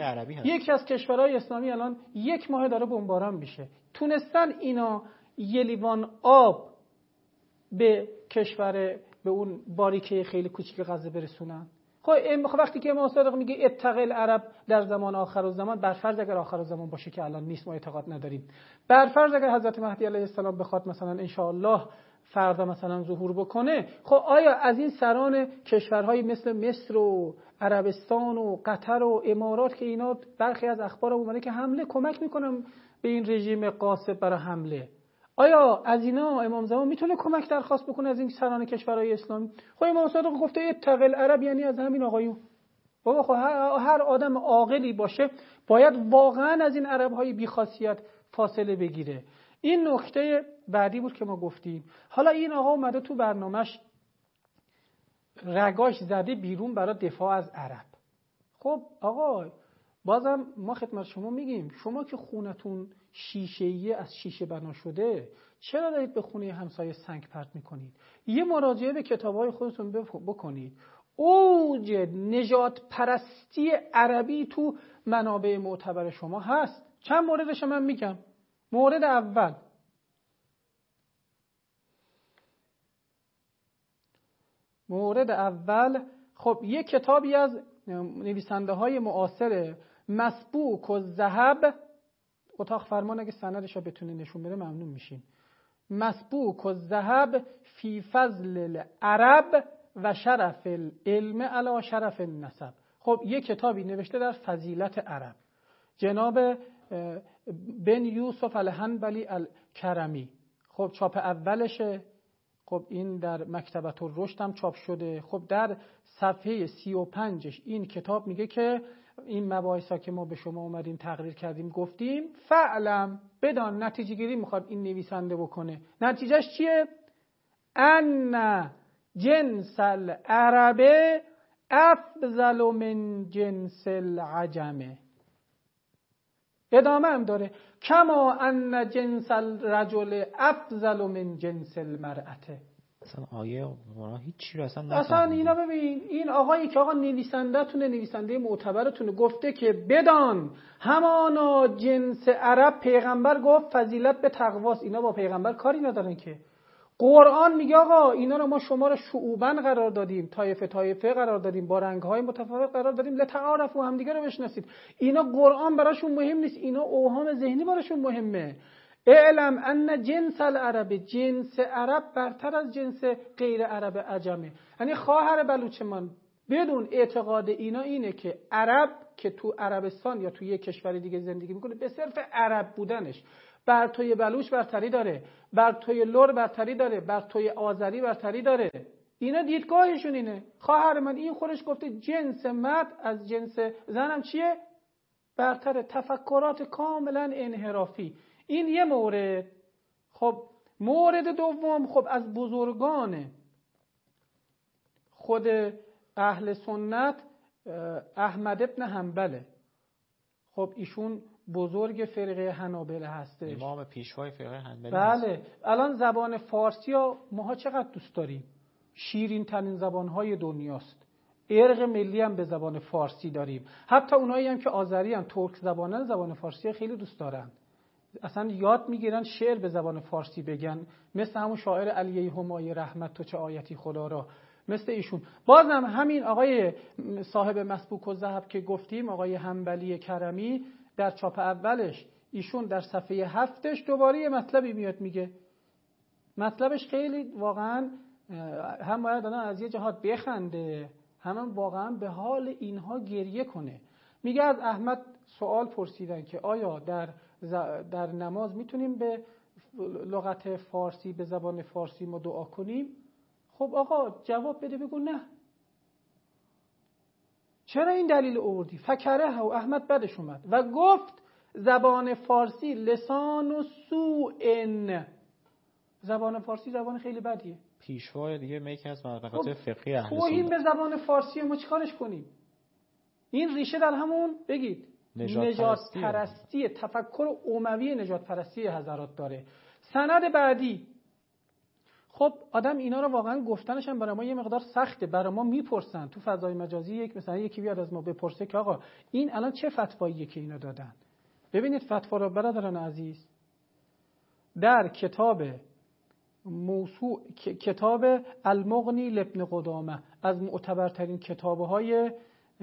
اسلامی الان یک ماه داره بمباران میشه. تونستن اینا یه لیوان آب به کشور، به اون باریکه خیلی کوچیک غزه برسونن؟ خب وقتی که امام صادق میگه اتقل عرب در زمان آخر الزمان، برفرض اگر آخر الزمان باشه که الان نیست، ما اعتقاد نداریم، برفرض اگر حضرت مهدی علیه السلام بخواد مثلا انشاءالله فردا مثلا ظهور بکنه، خب آیا از این سران کشورهای مثل مصر و عربستان و قطر و امارات که اینا برخی از اخبار اومده که حمله کمک میکنن به این رژیم غاصب برای حمله، آیا از اینا امام زمان میتونه کمک درخواست بکنه از این سران کشورهای اسلامی؟ خب امام صادق گفته اتقل عرب، یعنی از همین آقایون. بابا خب هر آدم عاقلی باشه باید واقعا از این عربهای بی‌خاصیت فاصله بگیره. این نکته بعدی بود که ما گفتیم. حالا این آقا اومده تو برنامهش رگاش زده بیرون برای دفاع از عرب. خب آقا بازم ما خدمت شما میگیم، شما که خونتون شیشه‌ای از شیشه بنا شده، چرا دارید به خونه همسایه سنگ پرت میکنید؟ یه مراجعه به کتاب‌های خودتون بکنید. اوج نجات پرستی عربی تو منابع معتبر شما هست. چند موردش من میگم. مورد اول خب یک کتابی از نویسنده های معاصر، مسبوک الذهب، اتاق فرمان اگه سندش رو بتونه نشون بده ممنون میشیم. مسبوک الذهب فی فضل العرب و شرف العلم علی شرف النسب. خب یک کتابی نوشته در فضیلت عرب، جناب بن یوسف الحنبلی الکرمی. خب چاپ اولشه. خب این در مکتبة الرشد هم چاپ شده. خب در صفحه 35 این کتاب میگه که این مباحثا که ما به شما اومدیم تقریر کردیم گفتیم، فعلم، بدان، نتیجه گیری میخواد این نویسنده بکنه. نتیجهش چیه؟ ان جنس العرب افضل من جنس العجم. ادامه هم داره، کما ان جنس الرجل افضل من جنس المرأة. اصلا آیه هیچی رو اصلا اینا ببین، این آقایی که آقا نویسنده معتبرتونه گفته که بدان همانا جنس عرب، پیغمبر گفت فضیلت به تقواست. اینا با پیغمبر کاری ندارن که. قرآن میگه آقا اینا رو ما شما رو شعوباً قرار دادیم، طایفه قرار دادیم، با رنگ‌های متفاوت قرار دادیم، لتعارفوا، همدیگه رو بشناسید. اینا قرآن براشون مهم نیست، اینا اوهام ذهنی براشون مهمه. اعلم ان جنس العرب، جنس عرب برتر از جنس غیر عرب عجمه. یعنی خواهر بلوچ من بدون اعتقاد اینا اینه که عرب که تو عربستان یا تو یک کشور دیگه زندگی میکنه به صرف عرب بودنش بر توی بلوچ برتری داره، بر توی لر برتری داره، بر توی آذری برتری داره. اینا دیدگاهشون اینه. خواهر من این خودش گفته جنس مرد از جنس زنم چیه؟ برتره. تفکرات کاملا انحرافی. این یه مورد. خب مورد دوم، خب از بزرگان خود اهل سنت احمد ابن حنبله. خب ایشون بزرگ فرقه حنابلة هستش، امام پیشوای فرقه حنبلی. بله. الان زبان فارسی ها ماها چقدر دوست داریم، شیرین ترین زبان های دنیاست. ارق ملی هم به زبان فارسی داریم. حتی اونایی هم که آذری هم ترک زبانن زبان فارسی خیلی دوست دارن، اصلا یاد میگیرن شعر به زبان فارسی بگن، مثل همون شاعر علی همای رحمت تو چه آیتی خدا را، مثل ایشون. بازم همین آقای صاحب مسبوک الذهب که گفتیم، آقای حنبلی کرمی، در چاپ اولش ایشون در صفحه 7 دوباره یه مطلبی میاد میگه. مطلبش خیلی واقعا هم باید آدم از یه جهات بخنده، هم واقعا به حال اینها گریه کنه. میگه از احمد سوال پرسیدن که آیا در نماز میتونیم به لغت فارسی، به زبان فارسی ما دعا کنیم؟ خب آقا جواب بده، بگو نه. چرا این دلیل آوردی؟ فکره و احمد بدش اومد و گفت زبان فارسی لسان و سوءن، زبان فارسی زبان خیلی بدیه. پیشوای دیگه میگه از مبحث فقهی اهل توهین سنت به زبان فارسی ما چیکارش کنیم؟ این ریشه در همون بگید نجات پرستی، تفکر اموی نجات پرستی حضرات داره. سند بعدی. خب آدم اینا رو واقعا گفتنش هم برای ما یه مقدار سخته. برای ما میپرسن تو فضای مجازی، مثلا یکی بیاد از ما بپرسه که آقا این الان چه فتواییه که اینا دادن. ببینید فتوا رو برادران عزیز، در کتاب المغنی لابن قدامه از معتبرترین کتاب‌های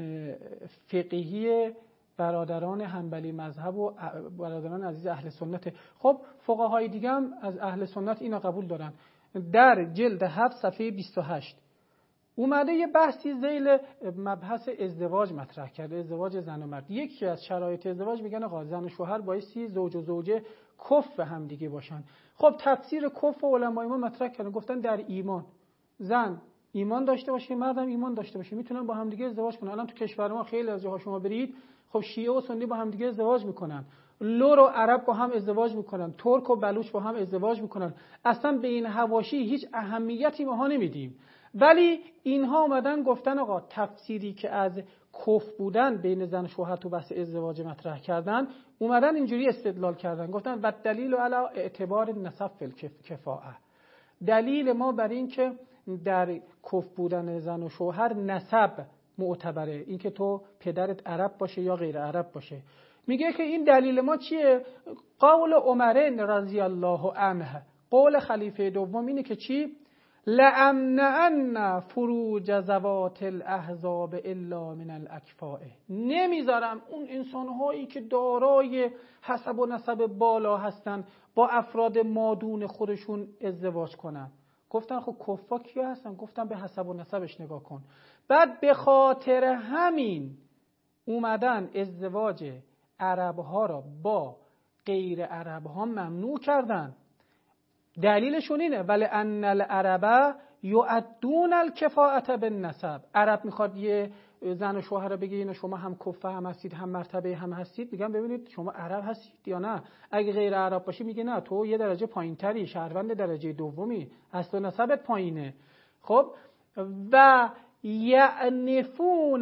فقهی برادران حنبلی مذهب و برادران عزیز اهل سنت. خب فقهای دیگه هم از اهل سنت اینا قبول دارن. در جلد 7 صفحه 28 اومده یه بحثی ذیل مبحث ازدواج مطرح کرده، ازدواج زن و مرد. یکی از شرایط ازدواج میگن آقا زن و شوهر بایستی زوج و زوجه کفء هم دیگه باشن. خب تفسیر کفء علمای ما مطرح کردن، گفتن در ایمان، زن ایمان داشته باشه، مرد هم ایمان داشته باشه، میتونن با هم دیگه ازدواج کنن. الان تو کشور ما خیلی از جاها شما برید، خب شیعه و سنی با هم دیگه ازدواج میکنن، لور و عرب با هم ازدواج میکنن، ترک و بلوچ با هم ازدواج میکنن. اصلا به این حواشی هیچ اهمیتی ماها نمیدیم. ولی اینها اومدن گفتن آقا تفسیری که از کفر بودن بین زن و شوهر تو بحث ازدواج مطرح کردن، اومدن اینجوری استدلال کردن، گفتن و دلیل علی اعتبار نسب کفاءه، دلیل ما بر این که در کفر بودن زن و شوهر نسب معتبره، این که تو پدرت عرب باشه یا غیر عرب باشه. میگه که این دلیل ما چیه؟ قول عمر رضی الله عنه، قول خلیفه دوم اینه که چی؟ لأمنعن فروج ذوات الاحزاب الا من الاکفاء، نمیذارم اون انسانهایی که دارای حسب و نسب بالا هستن با افراد مادون خودشون ازدواج کنن. گفتن خب کفار کیا هستن؟ گفتن به حسب و نسبش نگاه کن. بعد به خاطر همین اومدن ازدواج عربها را با غیر عربها ممنوع کردن. دلیلشون اینه ولی ان العرب یؤدون الکفاءة بالنسب، عرب میخواد یه زن و شوهر رو بگه اینا شما هم کفه هم هستید هم مرتبه هم هستید، میگن ببینید شما عرب هستید یا نه. اگه غیر عرب باشی میگه نه تو یه درجه پایینتری، شهروند درجه دومی، اصل نسبت پایینه. خب و یعنفون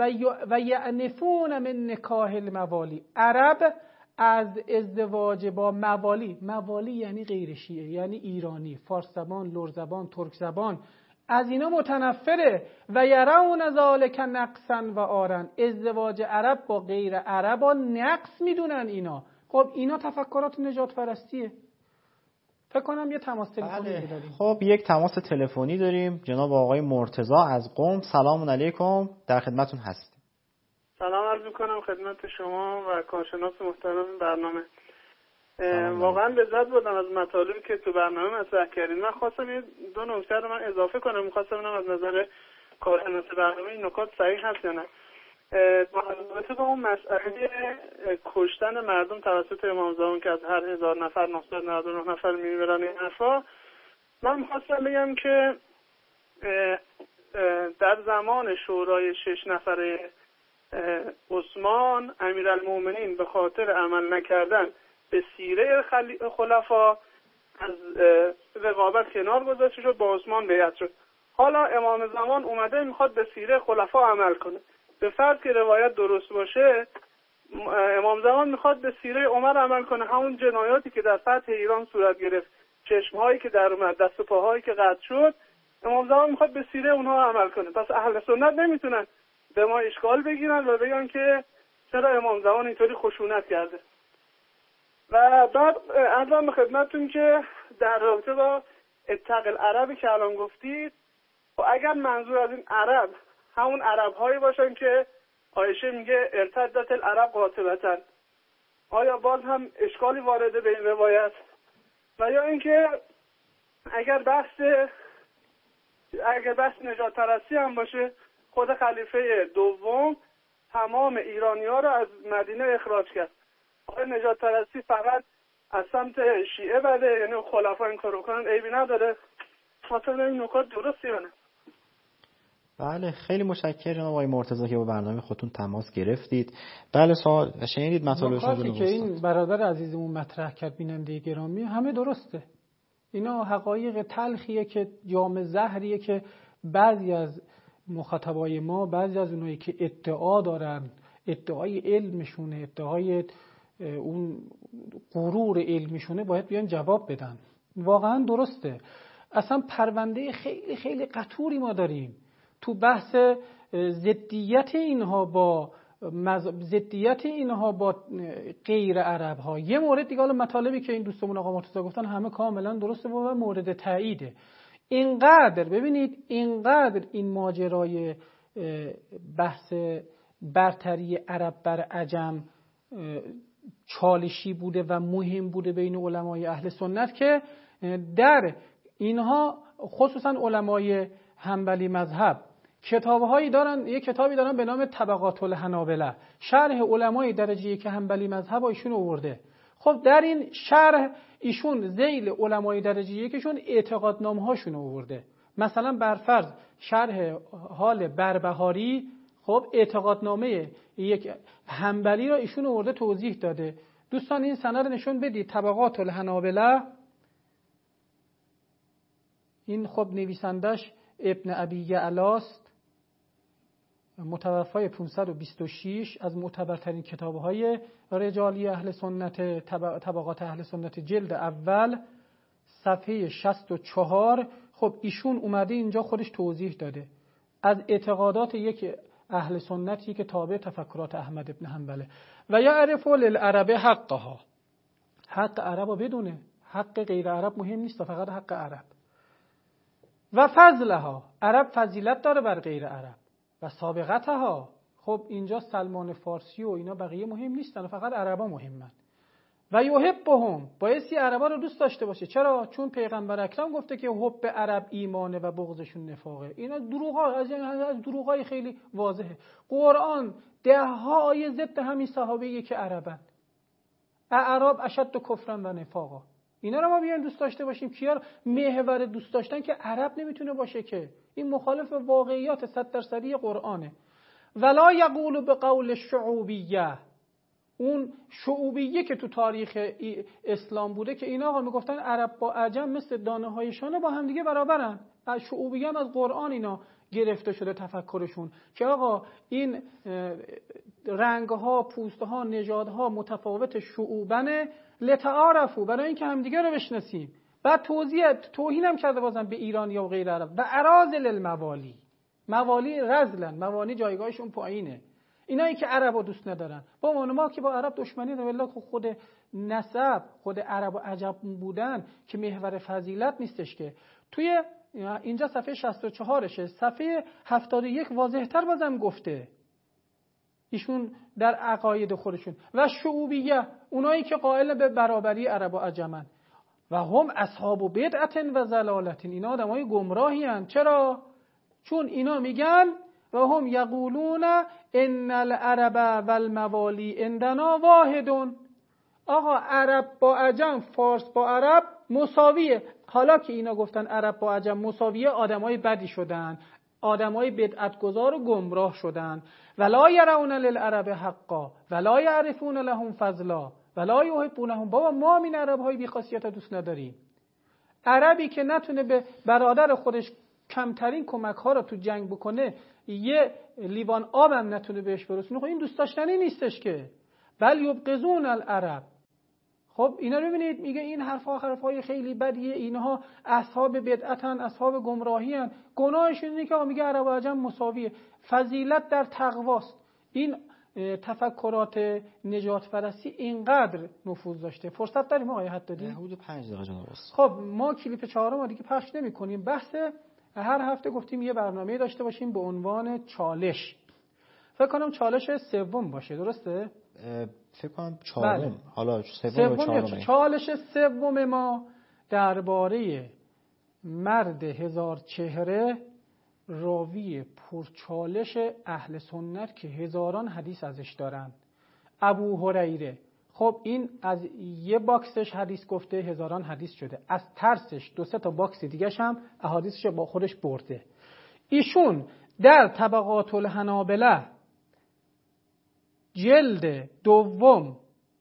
من نکاح الموالی، عرب از ازدواج با موالی یعنی غیر شیعه، یعنی ایرانی، فارس زبان، لر زبان، ترک زبان، از اینا متنفره. و یرون ذالک نقصا و آرن، ازدواج عرب با غیر عرب نقص میدونن اینا. خب اینا تفکرات نجات پرستیه. فکر کنم یه تماس تلفنی داریم. خب یک تماس تلفنی داریم، جناب آقای مرتضی از قم. سلام علیکم، در خدمتون هستیم. سلام عرض میکنم خدمت شما و کارشناس محترم برنامه. واقعا لذت بردم از مطالبی که تو برنامه مطرح کردین. من خواستم یه دو نکته رو من اضافه کنم، می‌خواستم از نظر کارشناس برنامه این نکات صحیح هست یا نه. مربوط به اون مسئله کشتن مردم توسط امام زمان که از هر 1000 نفر 999 نفر میمیرن این حرفا، من میخواستم بگم که در زمان شورای 6 نفره عثمان، امیرالمومنین به خاطر عمل نکردن به سیره خلفا از رقابت کنار گذاشته شد، با عثمان بیعت شد. حالا امام زمان اومده میخواد به سیره خلفا عمل کنه. به فرض که روایت درست باشه، امام زمان میخواد به سیره عمر عمل کنه، همون جنایاتی که در فتح ایران صورت گرفت، چشمهایی که در اومد، دست و پاهایی که قطع شد، امام زمان میخواد به سیره اونها عمل کنه. پس اهل سنت نمیتونن به ما اشکال بگیرن و بگن که چرا امام زمان اینطوری خشونت کرده. و بعد عرضم به خدمتتون که در رابطه با اتق العربی که الان گفتید، و اگر منظور از این عرب همون عرب هایی باشن که عایشه میگه ارتدت العرب قاطبتن، آیا باز هم اشکالی وارده به این روایت؟ و یا اینکه اگر بحث نجات پرستی هم باشه، خود خلیفه دوم تمام ایرانی ها رو از مدینه اخراج کرد. آیا نجات پرستی فقط از سمت شیعه بده؟ یعنی خلفا این کارو کنن عیبی نداره؟ خاطر این نکات درستی یا نه؟ بله، خیلی متشکرم جناب آقای مرتضی که با برنامه خودتون تماس گرفتید. بله، سوال شنیدید مطالبش رو که این برادر عزیزمون مطرح کرد بیننده گرامی، همه درسته. اینا حقایق تلخیه که جام زهریه که بعضی از مخاطبای ما، بعضی از اونایی که ادعا دارن، ادعای علمشونه، ادعای اون غرور علمیشونه، باید بیان جواب بدن. واقعا درسته. اصلا پرونده خیلی خیلی قطوری ما داریم تو بحث ضدیت اینها با غیر عرب ها. یه مورد دیگه، حالا مطالبی که این دوستمون آقا مرتضی گفتن همه کاملا درسته و مورد تاییده. اینقدر ببینید، اینقدر این ماجرای بحث برتری عرب بر عجم چالشی بوده و مهم بوده بین علمای اهل سنت که در اینها، خصوصا علمای حنبلی مذهب، کتابهایی دارن. یک کتابی دارن به نام طبقات الحنابلة، شرح علمای درجه یک حنبلی مذهب ایشون آورده. خب در این شرح ایشون ذیل علمای درجه یکشون اعتقادنامه هاشون آورده. مثلا برفرض شرح حال بربهاری، خب اعتقادنامه یک حنبلی را ایشون آورده توضیح داده. دوستان این سند نشون بدید، طبقات الحنابلة. این خب نویسندش ابن ابی یعلاست، متوفای 526، از معتبرترین کتاب‌های رجالی اهل سنت، طبقات اهل سنت، جلد اول، صفحه 64. خب ایشون اومده اینجا خودش توضیح داده از اعتقادات یک اهل سنتی که تابع تفکرات احمد ابن حنبله. و یعرف للعرب حقها، حق عرب رو بدونه، حق غیر عرب مهم نیست، فقط حق عرب. و فضلها، عرب فضیلت داره بر غیر عرب. و سابقتها، خب اینجا سلمان فارسی و اینا بقیه مهم نیستن، فقط عربا مهمن. و یحبهم، بایستی عربا رو دوست داشته باشه. چرا؟ چون پیغمبر اکرم گفته که حب عرب ایمانه و بغضشون نفاقه. اینا دروغا، از دروغای خیلی واضحه. قرآن ده ها آیه ضد همین صحابه‌ای که عربن. اعراب اشد کفرا و نفاقا. اینا رو ما بیایم دوست داشته باشیم. کیا محور دوست داشتن که عرب نمیتونه باشه که. این مخالف واقعیات 100% قرآنه. ولا یقول بقول شعوبیه، اون شعوبیه که تو تاریخ اسلام بوده که اینا میگفتن عرب با عجم مثل دانه های شانه با هم دیگه برابرن. شعوبیه هم از قرآن اینا گرفته شده تفکرشون که آقا این رنگها، پوستها، نژادها متفاوت شعوبنه، لتعارفوا، برای اینکه همدیگه رو بشناسیم. بعد توهین هم کرده بازم به ایرانی و غیر عرب. و اراذل الموالی، موالی رذلن، موانی جایگاهشون پایینه. اینایی که عرب رو دوست ندارن. با ما که با عرب دشمنی داریم، والله خود نسب، خود عرب و عجم بودن که محور فضیلت نیستش که. توی اینجا صفحه 64شه، صفحه 71 واضح‌تر بازم گفته ایشون در عقاید خودشون. و شعوبیه، اونایی که قائل به برابری عرب و عجمن. و هم اصحاب بدعت و ضلالت، اینا آدمای گمراهی هستند. چرا؟ چون اینا میگن و هم یقولون ان العرب والموالی عندنا واحدون. آقا عرب با عجم، فارس با عرب مساویه. حالا که اینا گفتن عرب با عجم مساویه، آدمای بدی شدن، آدمای بدعتگذار و گمراه شدن. ولا یرون للعرب حقا ولا یعرفون لهم فضلا ولا یحبونهم. بابا ما این عرب‌های بی خاصیت دوست نداریم. عربی که نتونه به برادر خودش کمترین کمک‌ها رو تو جنگ بکنه، یه لیوان آبم نتونه بهش برسونه، خب این دوست داشتنی نیستش که. بل یبغضون العرب. خب اینا رو ببینید، میگه این حرفای خیلی بدیه، اینها اصحاب بدعتن، اصحاب گمراهیان. گناهشون اینه که میگه عرب و عجم مساویه. فضیلت در تقواست. این تفکرات نجات پرستی اینقدر نفوذ داشته. فرصت داریم آقای حدادی؟ حدود 5 دقیقه جناب استاد. خب ما کلیپ 4 ما دیگه پخش نمی‌کنیم. بحث هر هفته گفتیم یه برنامه داشته باشیم به عنوان چالش. فکر کنم چالش سوم باشه، درسته؟ فکر کنم 4م. بله. حالا سوم یا 4م. چالش سوم ما درباره مرد هزار چهره، راوی پرچالش اهل سنت که هزاران حدیث ازش دارن، ابو هریره. خب این از یه باکسش حدیث گفته، هزاران حدیث شده. از ترسش 2-3 باکس دیگه‌ش هم احادیثش با خودش برده. ایشون در طبقات الحنابلة جلد 2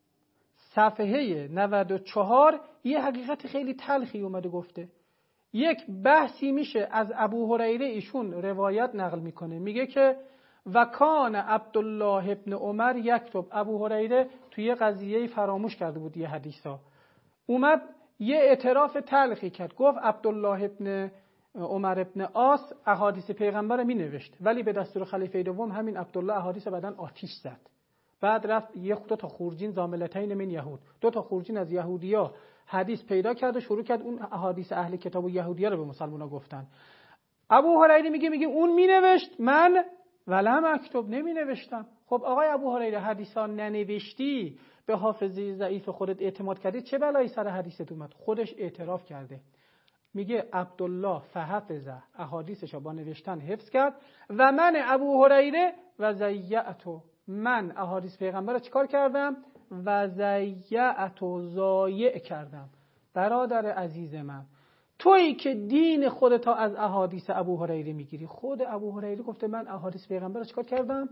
صفحه 94 یه حقیقت خیلی تلخی اومده گفته. یک بحثی میشه از ابو هریره، ایشون روایت نقل میکنه، میگه که و کان عبدالله ابن عمر یکتب. ابو هریره توی یه قضیه فراموش کرده بود یه حدیثا، اومد یه اعتراف تلخی کرد، گفت عبدالله ابن عمر ابن عاص احادیث پیغمبر می نوشت، ولی به دستور خلیفه دوم همین عبدالله احادیث بدن آتیش زد. بعد رفت 2 خورجین زاملتین من یهود، 2 خورجین از یهودیا حدیث پیدا کرد و شروع کرد اون احادیث اهل کتاب و یهودیا رو به مسلمان‌ها گفتن. ابو هریره میگه اون می نوشت، من ولم اکتب، نمی نوشتم. خب آقای ابو هریره حدیثا ننوشتی، به حافظه ضعیف خودت اعتماد کردی، چه بلایی سر حدیثت اومد؟ خودش اعتراف کرده، میگه عبدالله فحفظه، احادیثش با نوشتن حفظ کرد، و من ابو هریره و ضیعتو، من احادیث پیغمبر رو چیکار کردم؟ و ضیعتو، ضایع کردم. برادر عزیز من، تویی که دین خودت از احادیث ابو هریره میگیری. خود ابو هریره گفته من احادیث پیغمبر رو چیکار کردم؟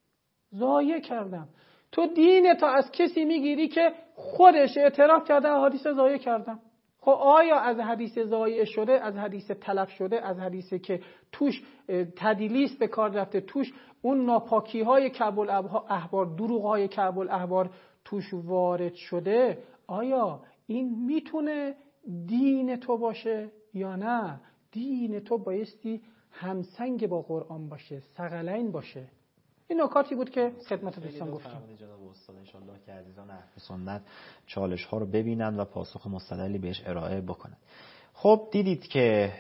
ضایع کردم. تو دین از کسی میگیری که خودش اعتراف کرده احادیث ضایع کردم. خب آیا از حدیث ضایع شده، از حدیث تلف شده، از حدیثی که توش تدلیس به کار رفته، توش اون ناپاکی های کعب الاحبار، دروغ های کعب الاحبار توش وارد شده، آیا این میتونه دین تو باشه یا نه؟ دین تو بایستی همسنگ با قرآن باشه، ثقلین باشه. این نکاتی بود که خدمت دوستان گفتم. جناب استاد ان شاءالله که عزیزان اهل سنت چالش ها رو ببینن و پاسخ مستدلی بهش ارائه بکنن. خب دیدید که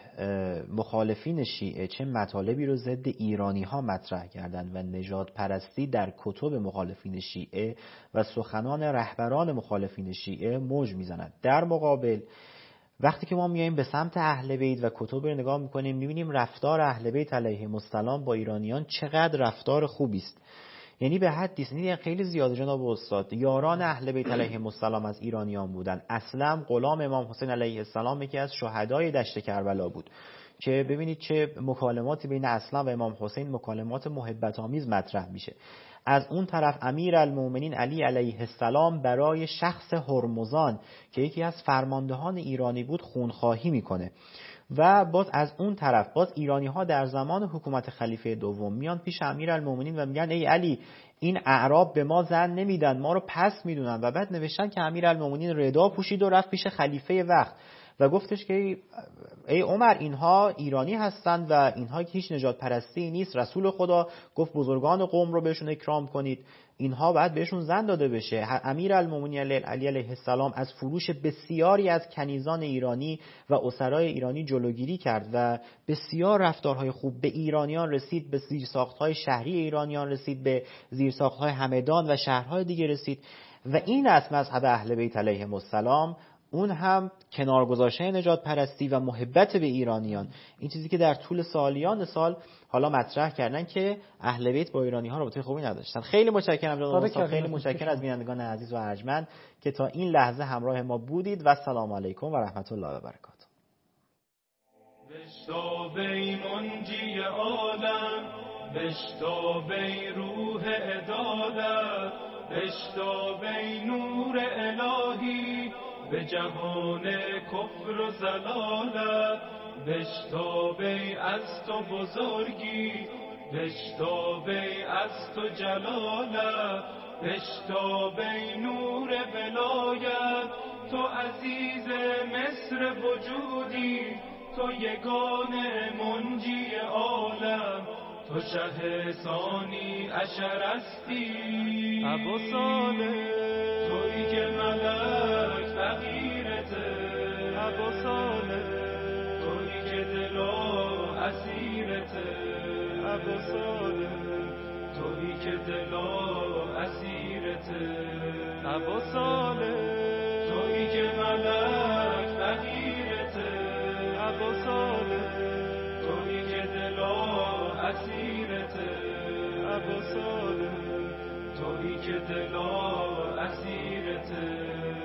مخالفین شیعه چه مطالبی رو ضد ایرانی ها مطرح کردند و نژاد پرستی در کتب مخالفین شیعه و سخنان رهبران مخالفین شیعه موج میزند. در مقابل وقتی که ما میایم به سمت اهل بیت و کتب رو نگاه میکنیم، میبینیم رفتار اهل بیت علیهم السلام با ایرانیان چقدر رفتار خوبی است. یعنی به حدی است، خیلی زیاده جناب استاد. یاران اهل بیت علیهم السلام از ایرانیان بودن. اسلم غلام امام حسین علیه السلام یکی از شهدای دشت کربلا بود که ببینید چه مکالماتی بین اسلم و امام حسین، مکالمات محبت آمیز مطرح میشه. از اون طرف امیرالمومنین علی علیه السلام برای شخص هرمزان که یکی از فرماندهان ایرانی بود خونخواهی میکنه. و باز از اون طرف باز ایرانی ها در زمان حکومت خلیفه دوم میان پیش امیرالمومنین و میگن ای علی، این اعراب به ما زن نمیدن، ما رو پس میدونن. و بعد نوشتن که امیرالمومنین ردا پوشید و رفت پیش خلیفه وقت و گفتش که ای عمر، اینها ایرانی هستند و اینها هیچ نجات پرستی نیست. رسول خدا گفت بزرگان قوم رو بهشون اکرام کنید، اینها باید بهشون زن داده بشه. امیرالمومنین علی علیه السلام از فروش بسیاری از کنیزان ایرانی و اسرای ایرانی جلوگیری کرد و بسیار رفتارهای خوب به ایرانیان رسید، به زیرساختهای شهری ایرانیان رسید، به زیرساختهای همدان و شهرهای دیگه رسید. و این است مذهب اهل بیت علیهم السلام، اون هم کنار گذاشتن نجات پرستی و محبت به ایرانیان. این چیزی که در طول سالیان سال حالا مطرح کردن که اهل بیت با ایرانی ها رابطه خوبی نداشتن. خیلی متشکرم جناب استاد، خیلی متشکرم از بینندگان عزیز و ارجمند که تا این لحظه همراه ما بودید و السلام علیکم و رحمت الله و برکاته. بشتابی منجی عالم، بشتابی روح عدالت، بشتابی نور الهی به جهان کفر و زلالت، بشتابی از تو بزرگی، بشتابی از تو جلالت، بشتابی نور ولایت، تو عزیز مصر وجودی، تو یگانه منجی عالم، تو شه ثانی عشر استی، ابو صالح تویی که ملک فقیرته، ابو صالح تویی که دلا اسیرته، ابو صالح تویی که دلا اسیرته، ابو صالح تویی که ملک فقیرته، ابو صالح تویی که دلا اسیرته، ابو صالح تویی که دلا اسیرته.